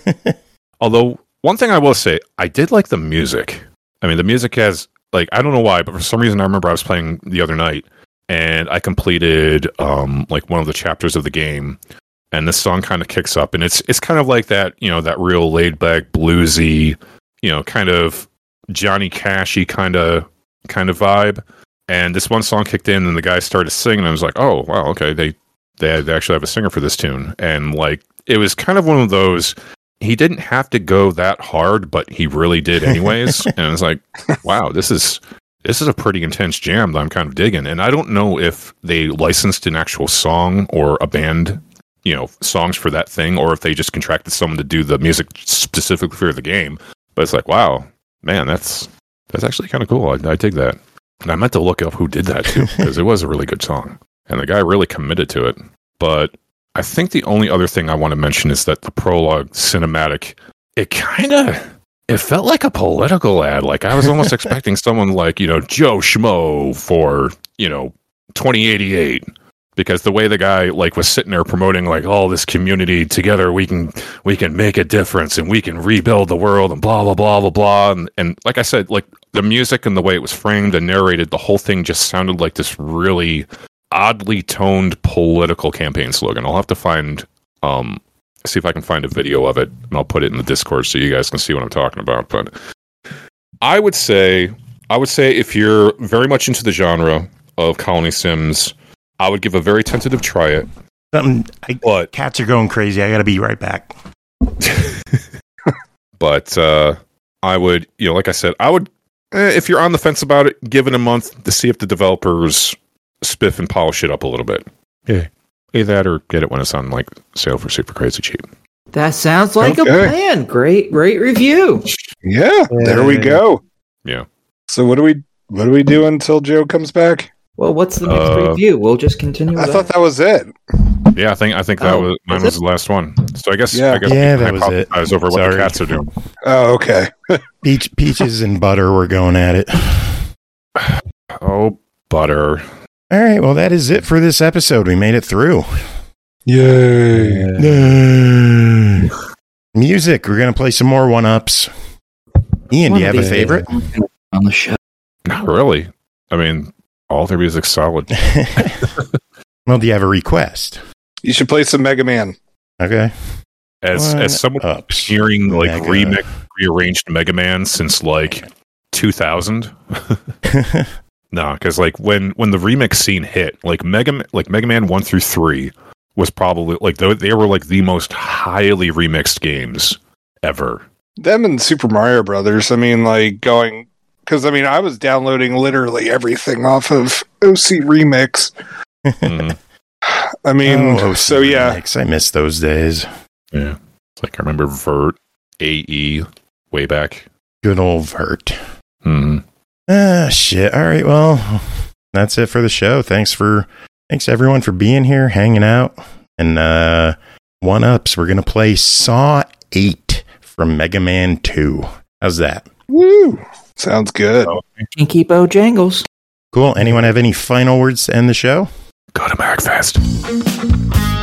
Although, one thing I will say, I did like the music. I mean, the music has, like, I don't know why, but for some reason I remember I was playing the other night, and I completed, um, like, one of the chapters of the game, and this song kind of kicks up, and it's it's kind of like that, you know, that real laid-back, bluesy, you know, kind of Johnny Cash-y kind of kind of vibe. And this one song kicked in, and the guy started singing, and I was like, oh, wow, okay, they, they, they actually have a singer for this tune. And, like, it was kind of one of those, he didn't have to go that hard, but he really did anyways. And it's like, wow, this is this is a pretty intense jam that I'm kind of digging. And I don't know if they licensed an actual song or a band, you know, songs for that thing, or if they just contracted someone to do the music specifically for the game. But it's like, wow, man, that's that's actually kind of cool. I, I dig that. And I meant to look up who did that too, because it was a really good song. And the guy really committed to it. But I think the only other thing I want to mention is that the prologue cinematic, it kind of, it felt like a political ad. Like, I was almost expecting someone like, you know, Joe Schmo for, you know, twenty eighty-eight. Because the way the guy, like, was sitting there promoting, like, all oh, this community together, we can we can make a difference and we can rebuild the world and blah, blah, blah, blah, blah. And, and like I said, like, the music and the way it was framed and narrated, the whole thing just sounded like this really oddly toned political campaign slogan. I'll have to find, um, see if I can find a video of it, and I'll put it in the Discord so you guys can see what I'm talking about. But I would say, I would say if you're very much into the genre of Colony Sims, I would give a very tentative try it. Something, I, but cats are going crazy. I got to be right back. But uh, I would, you know, like I said, I would, eh, if you're on the fence about it, give it a month to see if the developers spiff and polish it up a little bit. Yeah, either that or get it when it's on like sale for super crazy cheap. That sounds like Okay. a plan. Great, great review. Yeah, there we go. Yeah. So what do we what do we do until Joe comes back? Well, what's the next Uh, review? We'll just continue. I with thought that. that was it. Yeah, I think I think that Oh, was mine was was it? the last one. So I guess Yeah. I guess Yeah, we that can was it. hypothesize over what Sorry. the cats are doing. Oh, okay. Peach, peaches and butter were going at it. Oh, Butter. All right, well, that is it for this episode. We made it through. Yay. Yay. Music. We're going to play some more one-ups. Ian, One do you of have a these favorite? days I'm gonna be on the show. Not really. I mean, all their music's solid. Well, do you have a request? You should play some Mega Man. Okay. As One as someone ups. hearing like Mega. remix rearranged Mega Man since like two thousand. No, because like when when the remix scene hit, like Mega like Mega Man one through three was probably like they, they were like the most highly remixed games ever. Them and Super Mario Brothers. I mean, like going because I mean, I was downloading literally everything off of O C Remix. Mm, I mean, Oh, so yeah, remix. I miss those days. yeah, it's like I remember Vert, A E, way back. Good old Vert. Mm. Ah, shit. All right, well, that's it for the show. Thanks for, thanks everyone for being here, hanging out, and uh, one-ups. We're going to play Saw eight from Mega Man two. How's that? woo, sounds good. Kinky Bojangles. Cool. Anyone have any final words to end the show? Go to MagFest.